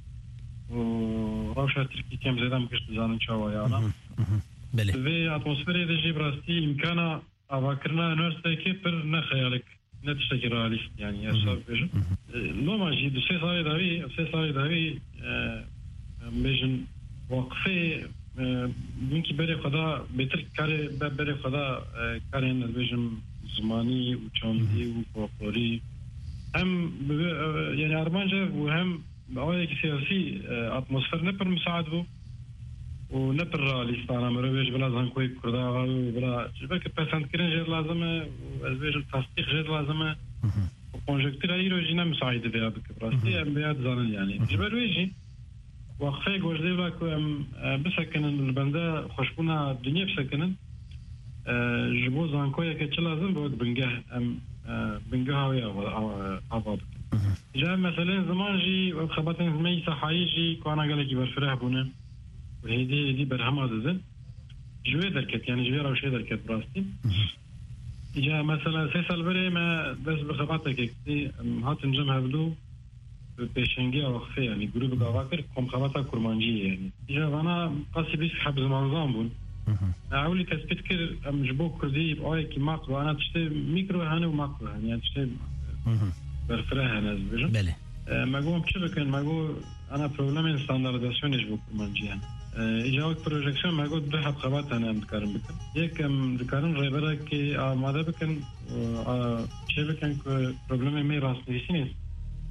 وروشا تركي كم زيدا مكش زانن شاوا يانا بله في اتمosfera دجي براستي امكانا افاكرنا نورستا كيبر نخيالك نتشتكي راليست يعني يساب بيجن لو ما جي دو سي سالي داوي بيجن وقفه ممكن بري خدا بيتر كاري بري خدا كارين بيجن زماني وشاندي وفوري هم يعني ارمانجا وهم باوي سياسي اتمosfera نبر مساعد بو ونبر راليستانا مرويج بلا زانكوي كردا بلا جبك بسنت كرين جير لازمه وازبيج التصديق جير لازمه وكونجكتير ايرو جينا مساعد بها بكبراستي ام بيات زانن يعني جبر ويجي وقفه گوجدی ولا كم بسكن البنده خوشبونا الدنيا بسكنن جبو زانكويا كتش لازم بود بنجه ام بنجه هاوي او جاء مثلا زمان جي خبطن مي صحاي جي كوانا قال لك برفره بونه وهيدي برهما دزن جوي دركت يعني جوي راوشي دركت براستي جاء مثلا 3 سال بري ما بس بخبطك كتي هاتن جمع بدو بيشنجي او خفي يعني جروب غاكر كم خبطه كرمانجيه يعني اجا انا قاسي بيس حب زمان زامبون اولي تذكر مجبوك كردي باي كي ماكرو انا تشتي ميكرو هنا وماكرو يعني تشتي برفرها انا زبجن بله ما قوم بشبكن ما قو انا بروبلم ستاندرداسيون جبوك كرمانجيه اجا وقت بروجيكشن ما قلت بحب خبطه انا متكرم بكن يكم ذكرن ريبرا كي ماذا بكن شبكن بروبلم مي راس ليسينيس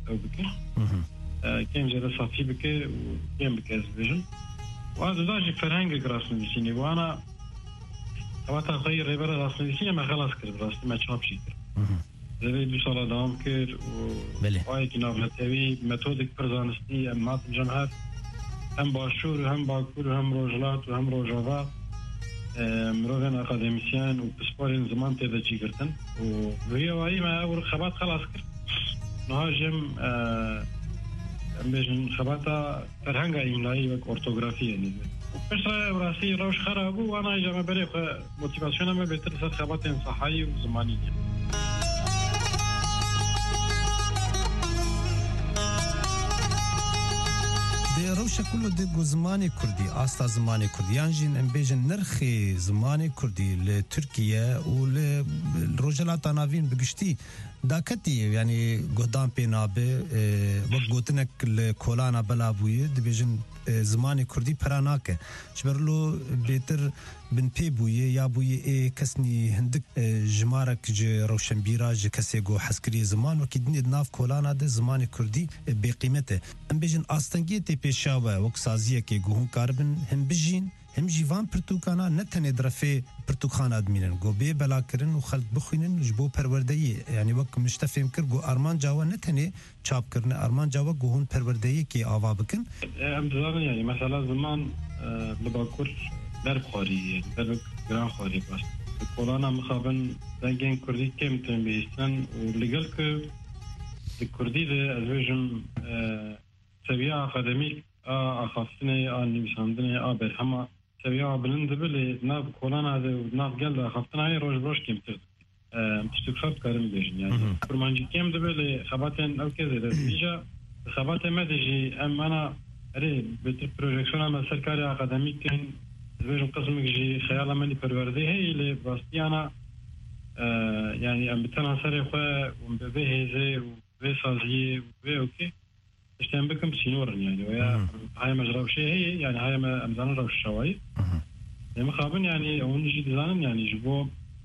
أو بك كم جرى صافي بك وكم بك فيجن وهذا داجي فرهنج راس مديسيني وأنا وقت أخير ريبر راس مديسيني ما خلاص كرد راس ما تشاب شيء زي دو سال دام كر وآي كنا بنتوي ميثودك برزانستي أمات الجمهور هم باشور وهم باكور وهم روجلات وهم روجاوا مروفين أكاديميسيان وبسبورين زمان تبجي كرتن وهي واي ما أول خبات خلاص كر نهاجم بيجن خباتا فرهنگا إملائي وك أورتوغرافية نيزه بس راسي روش خرابو وأنا إجا مبري موتيفاسيونا ما بيتر سر خباتين صحاي وزمانية روشة كله دقو زماني كردي أصلا زماني كردي يعني نبيجن نرخي زماني كردي لتركيا وللرجلات نافين بقشتي داكتي يعني قدام بينابي وقوتنك الكولانا بلابوية دبيجن زماني كردي براناكه شبرلو بيتر بن بيبويه يا بويه كسني هندك جمارك ج روشنبيرا ج كسيغو حسكري زمان وكدني ناف كولانا ده زماني كردي بقيمته ام بيجن استنگي تي بيشاوا وكسازيه كي گهون كاربن هم بيجين هم جيوان پرتوکانا نتنه درفه پرتوخان ادمینن گو به بلا کرن و خلق بخوینن جبو پروردهی یعنی وک مشتفهم کر گو ارمان جاوا نتنه چاپ کرن ارمان جاوا گوهون پروردهی کی آوا بکن ام دزان يعني مثلا زمان لباكور درب خاري درب جران خاري بس كورونا مخابن دنگين كردي كم تنبيستن ولقلك الكردي ده ازوجم سويا اكاديميك اخافتني نيشاندني برهما سويا بلند بلي ناف كورونا ده ناف قال اخافتنا هي روج كم تر مستكفات كارم بيجن يعني برمانجي كم ده بلي خباتن او كذا ديجا خباتن ما تجي ام انا اري بتر بروجيكشن ما سركاري اكاديميك كان زوج قسم جي خيال مني پرورده هي اللي باستيانا يعني ام بتنا سري خو ومبه زي وبسازي اوكي اشتم بكم سينور يعني ويا هاي مجرب شيء هي يعني هاي ما امزان رو الشواي لما خابن يعني اون جي ديزاين يعني جبو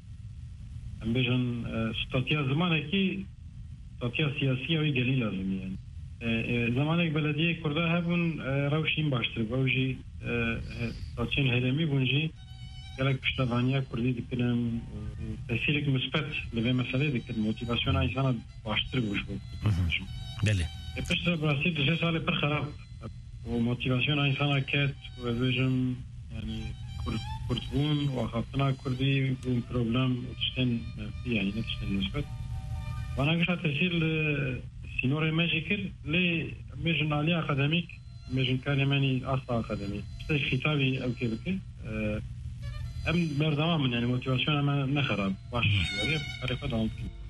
ام بيجن استاتيا زمانكي استاتيا سياسيه وي قليل لازم يعني زمانك بلديه كردها هبون روشين باشتر بوجي تاچين هرمي بونجي قالك بشتوانيا كردي دكلم تاثيرك مثبت لبي مساله دك موتيفاسيون انسان باشتر بوجو بله بس براسي دجا سال برخراب وموتيفاسيون انسان كات وفيجن يعني كردون وخاطنا كردي بون بروبلم وتشتن يعني نتشتن مثبت وانا قشت تاثير سينوري ماجيكر لي ميجن علي اكاديميك ميجن كاريماني اصلا اكاديميك استاذ خطابي او كيبك ام برضه من يعني موتيفاسيون ما نخرب باش شويه عرفت دونك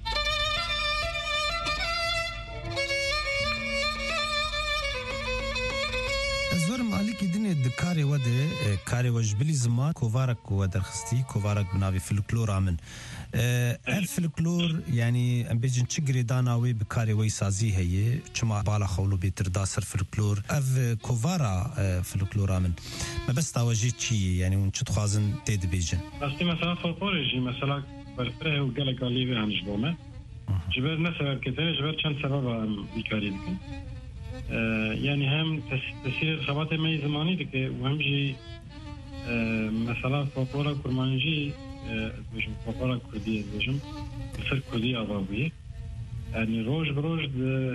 زور مالك دنيا دكاري وده كاري وجبلي زمان كوفارك ودرخستي كوفارك بنابي فلكلور عمن الفلكلور يعني ام بيجن تشغري داناوي بكاري ويسازي هي كما بالا خولو بيتر داسر فلكلور اف كوفارا فلكلور عمن ما بس توجي شي يعني ونش تخازن تيد بيجن بس مثلا فولكلورجي مثلا برفره وقالك عليه عن جبومه جبر مثلا كده جبر كان سبب بكاري دكن يعني هم تسير خبات مي زماني دك وهم جي مثلا فولكلور كرمانجي بيجم فولكلور كردي بيجم بسر كردي أبوي يعني روج بروج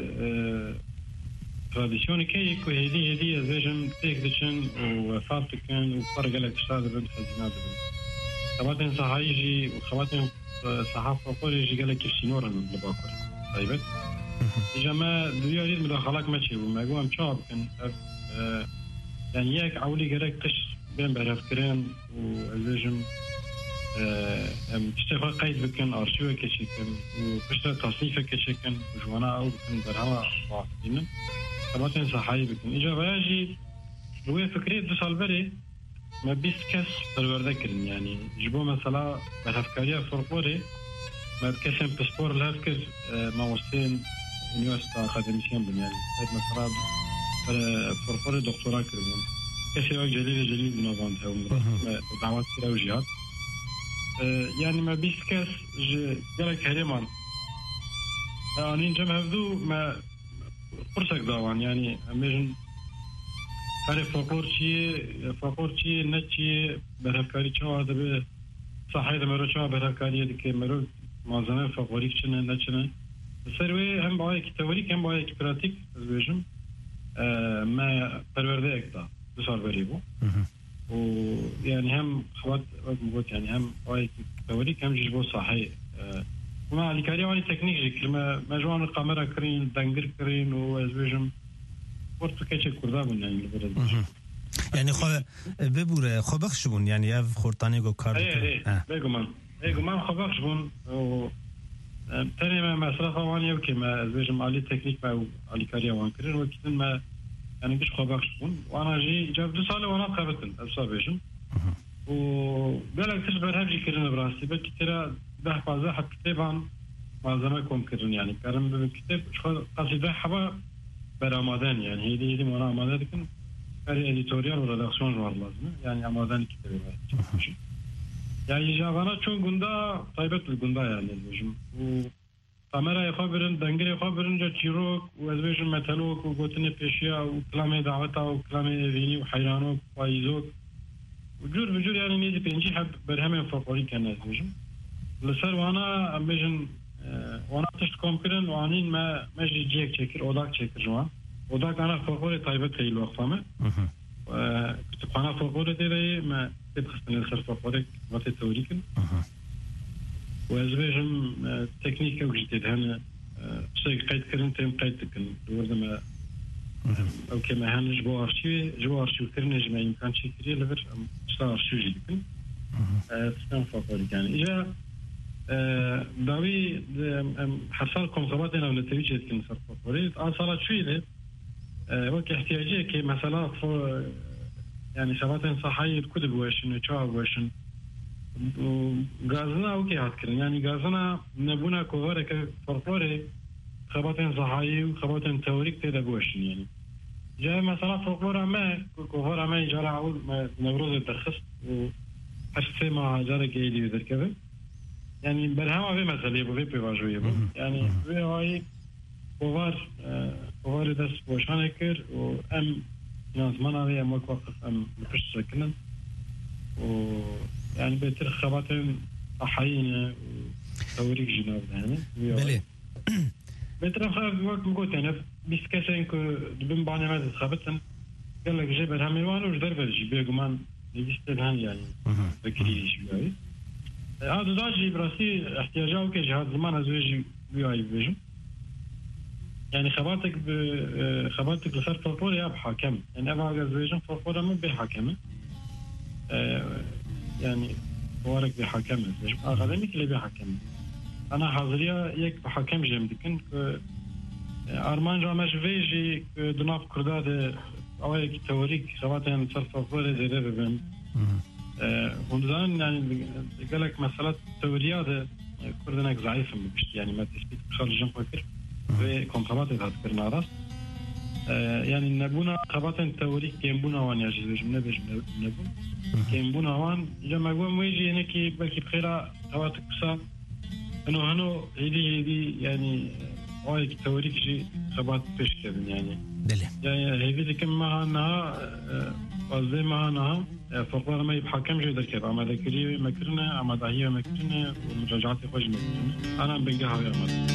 تراديشني كي هدي بيجم تيك دشن وفاتكن وفرق لك شاد بن خزينات خباتن صحايجي وخباتن صحافة فولكلور قال لك الشنور لباكر طيب جماعة دياري مداخلات ماشي وما يقوم شاب كان يعني ياك عولي قريك قش بين برافكرين وزوجم تشتغل قيد بكن أرشيوه كشكن وبشتغل تصنيفه كشكن وجوانا أو بكن برهوا واحدين كماتن صحاي بكن إجا بيجي هو فكرة دو سال بري ما بيس كس بالوردكرن يعني جبوا مثلا برافكريا فورقوري ما بكسم بسبور الهافكر ما وصلين università akademisiyen bin yani mesela فرفور دكتوراه كربون كسي جليل بنظام ودعوات كده وجهات يعني ما بيسكس جالك هرمان يعني جمع هذو ما فرصة داوان يعني مجن تعرف فقور شيء نتشي برهكاري شو هذا به صحيح مرو شو برهكاري ديك مرو معظمه فقوري كشنا نتشنا سروي هم بايك توريك هم بايك براتيك بيجم ما پرورده اكتا بسار بريبو ويعني هم خوات مقوت يعني هم بايك توريك هم جيجبو صحيح ما الكاري واني تكنيك جي كلمة مجوان القامرة كرين دنگر كرين وازبيجم ورطو كيشي كردابون يعني يعني خو ببوره خو بخشبون يعني اف خورتاني گو کار بگو من خو بخشبون تاني ما مسألة خواني وكي ما ازبيجم علي تكنيك ما علي كاري وان كرين وكتن ما يعني بيش خو بخشبون وانا جي جاب 2 سالة وانا قابتن ابسا بيجم وقالك تشبه هبجي كرين براسي بلكي ترى 10-15 حد كتابان معظمه كوم كرن يعني كرم بالكتاب قصيدة حبا برامادان يعني هيدي مانا آماده دكن كاري اديتوريال و رداكسيون جوار لازمه يعني آمادان كتابي يعني جاوانا چون گندا طيبت الگندا يعني الوجم و كاميرا يخبرن دنگر يخبرن جا چيروك و ازبيشن متلوك و گوتن پیشیا و كلام دعوتا و كلام ويني و حيرانوك و ايزوك وجور بجور يعني نيدي بينجي حب برهمين فقوري كان ازبيشن لسر وانا امبيجن وانا تشت كومكرن وانين ما مجي جيك تشكر اوداك تشكر جوان اوداك انا فقوري طيبت هي الوقفامه كنت انا فقوري دي ما تبخصني لسر فقوري وقت توريكن وازبيجن تكنيك او جديد هنا شيء قيد كرن تيم قيد كن ورد ما او كما هنج بو ارشيو كرن جمع يمكن شي كري لبر صار ارشيو جديد تستن فقوري يعني اجا داوي حصل كونسرباتنا ونتيجة كنسر فقوري أصلا شوية وقت احتياجية كي مثلا يعني سباتين صحيح الكتب واشن وشاو واشن وغازنا وكي هاتكرن يعني غازنا نبونا كوهارة فقوري خباتين صحيح وخباتين توريك تيدا بواشن يعني جاء مثلا فقورة ما كوهارة ما يجارة عود نبروز الدرخص وحشتي مع جارة جيدي وذركبه يعني برهما في مسألة بوفي بيواجهوية يعني في هاي بوار دست بوشانه كر و ام نازمان هاي ام وقف ام بكش سكنن و يعني بيتر خباتهم أحيينا وتوريك جناب يعني بلي بيتر خاب وقت مقوت يعني بس كسين كو دبن باني ما تخبتن قال لك جيب الهميوان وش درب الجي بيقومان يستلهن يعني بكري شوي هذا داجي براسي احتياجاته كجهات زمان ازوجي بياي بيجم يعني خبرتك لسر فقور يا بحاكم يعني ابغى ازوجهم فقور ما بحاكمه يعني وارك بحاكمه اغلبك اللي بحاكمه انا حاضريه يك بحاكم جمدكن ارمان جامش فيجي دناف كرداد اويك توريك خبرتين لسر فقور زي بهم ونظن يعني قال لك مسألة التورية كردنا ضعيفة مش يعني ما تثبت خارج فكر في كونترات تذكر ناراس يعني نبونا خبات التوريك كيمبونا وان يجوز نبش نبون كيمبونا وان لما قوم ويجي هناك بلكي بخيرة خواتك بسا انه هنو هيدي يعني وايك توريك شيء خبات بيش كذا يعني يعني هيدي كم معنا وزي معنا فقط ما يبحكم جدا كذا أما ذكري مكرنا أما دهية مكرنا ومراجعتي خوش مكرنا أنا بنجاها يا مد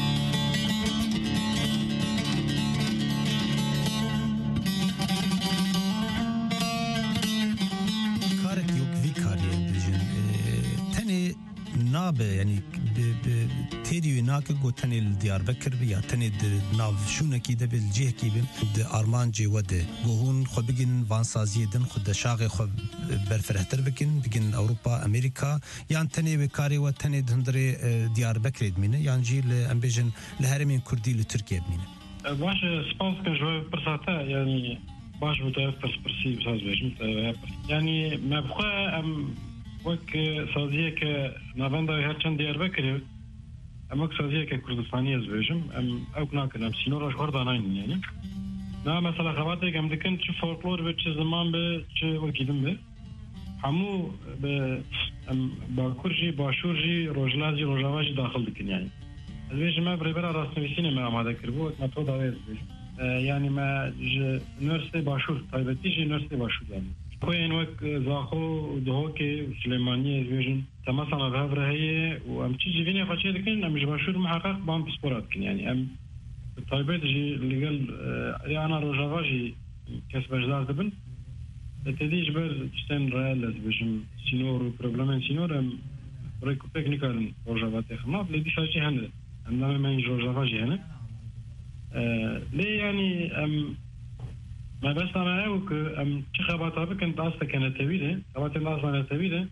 كارك يوك في كاري بيجن تاني ناب يعني تيري هناك قوتني الديار بكر يا تاني ناف شو نكيده بالجيه كيبن ارمان جي ود وهون خو بيجن فان سازي دن خد شاغي خو برفرهتر بيجن اوروبا امريكا يعني تاني بكاري وتاني دندري ديار بكر ادمينه يعني جي لامبيجن لهرمين كردي لتركيا ادمينه باش سبونس كنجو برساتا يعني باش بتعرف برسي بساز بيجم يعني ما بخوا وك سازيه ك نافندا هرچند ديار بكر امك سازيه كردستانيه زوجم ام او كنا سينوراش وردانين يعني نا مثلا خباتي كم دكن شو فولكلور بتش زمان بتش وكيدم به همو ب باكورجي باشورجي روجلازي روجاواجي داخل دكن يعني البيج ما بريبرا راس نويسين ما عماده كربو ما تو داوي يعني ما نورسي باشور طيب تيجي نورسي باشور يعني كوين وك زاخو دهوكي سليمانيه فيجن تماثل هذا هي وام تيجي فيني خاطر لكن ام باشور محقق بام بسبورات يعني ام طيب تجي اللي قال انا رجاجي كسب جدار دبن تدي جبر تشتن رال بجم سينور بروبلم سينور ام ريكو تكنيكال رجاجات خما اللي شاجي هنا عندنا ما رجاجي هنا ليه يعني ما بس أنا أقولك انتخابات هذا كانت أصلا كانت طويلة، خبرت أصلا طويلة،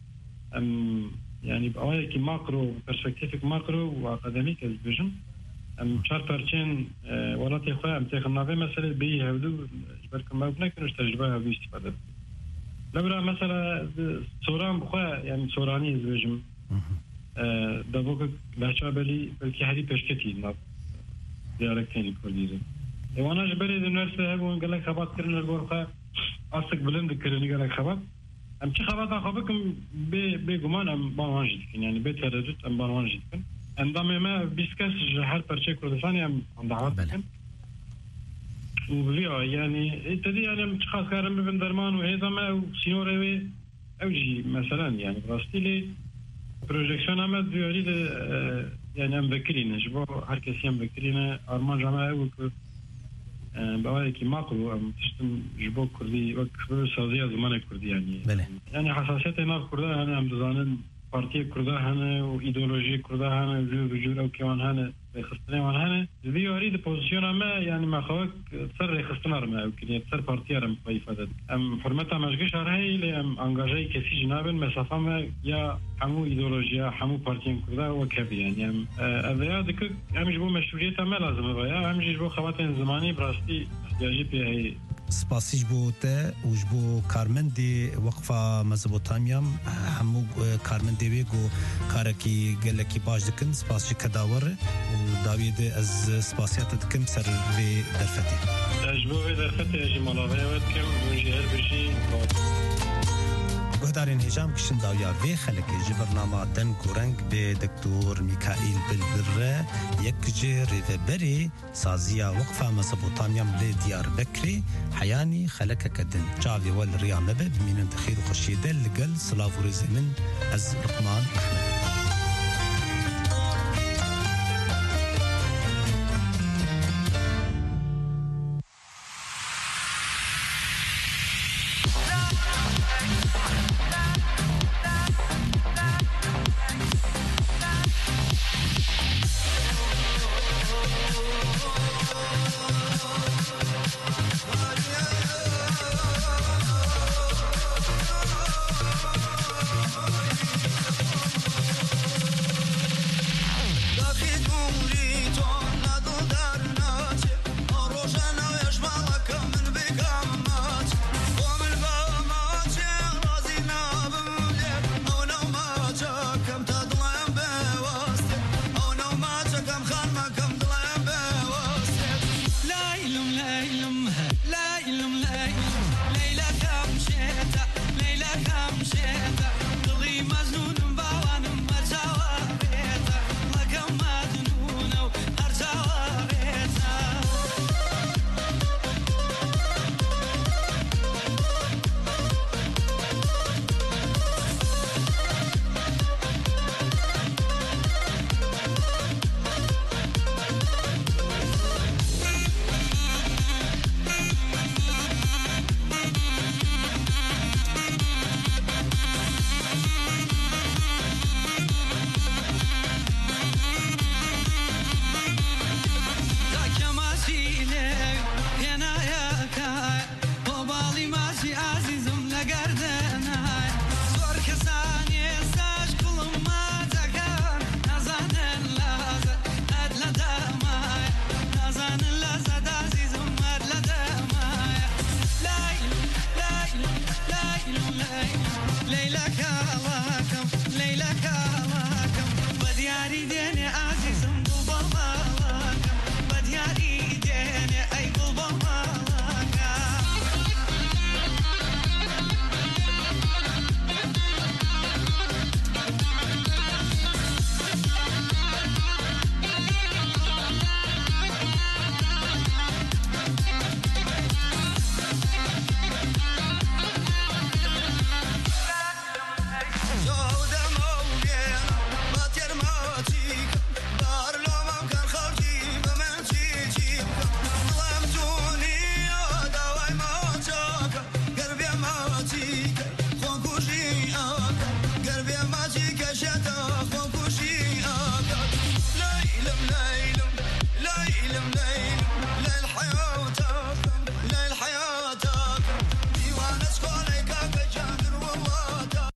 يعني بأوي كي ماكرو برسبكتيف ماكرو وأكاديميك الفيجن، شهر برشين ولا تخوي تخلنا في مسألة بيه هودو جبركم ما بنك نستجيبها هودو استفادة. لبرا مثلا سوران بخوا يعني سوراني الفيجن، دابوك باشا بلي بلكي هذه بشكتي ناب ديالكتين كرديزم. وانا جبري الناس هبون قال لك خبات كرنا الغرفه اصك بلند كرني قال لك خبات ام شي خبات اخبكم بغمان ام بانجي يعني بتردد ام بانجي عندما ما بيسكس هر برشي كردستاني ام دعوات وبليا يعني تدي يعني خاص كارم بن درمان وهذا ما سينوري اوجي مثلا يعني براستيلي بروجيكشن اما ديوري يعني ام بكرين جبو هر كسي ام بكرين ارمان جماعه بأوي كي ماكرو أم تشتم جبو كردي وكبر سازية زمان كردي يعني بله. يعني حساسية ناف كردا هنا أم دزانن بارتي كردا هنا وإيديولوجي كردا هنا وجور أو كيوان هنا خستني وان هنا ذي أريد بوزيشن ما يعني ما خوك تصير خستنا رما أو كني تصير بارتي رم قيفة أم حرمتها مشجش هاي لأم أنجاجي كثير جنابن مسافة ما يا حمو إيديولوجيا حمو بارتي كردا وكبي يعني أم هذا ذيك أم جبو مشروعية ما لازم بيا أم جبو خواتين زماني براستي احتياجي بهاي سپاسیش بوده و جبو کارمندی وقفه مزبوطانیم همو کارمندی ویگو کارکی گلکی باش دکن سپاسیش کداور و داوید از سپاسیات دکم سر وی درفتی جبو وی درفتی اجی ملاوی ودکم ونجی هر بشی گهدارین هجام کشن داویار وی خلکی جبرنامه دن گورنگ به دکتور میکائیل بلبره یک جه ریوبری سازیا وقفه مزبوطانیم لی دیار بکری حیانی خلک کدن جاوی ول ریامه به بمینن دخیر و خوشیده لگل سلاف و رزی من از لقمان احمد ليلك هواكم بدياري ديني عزيز مضوبة بدياري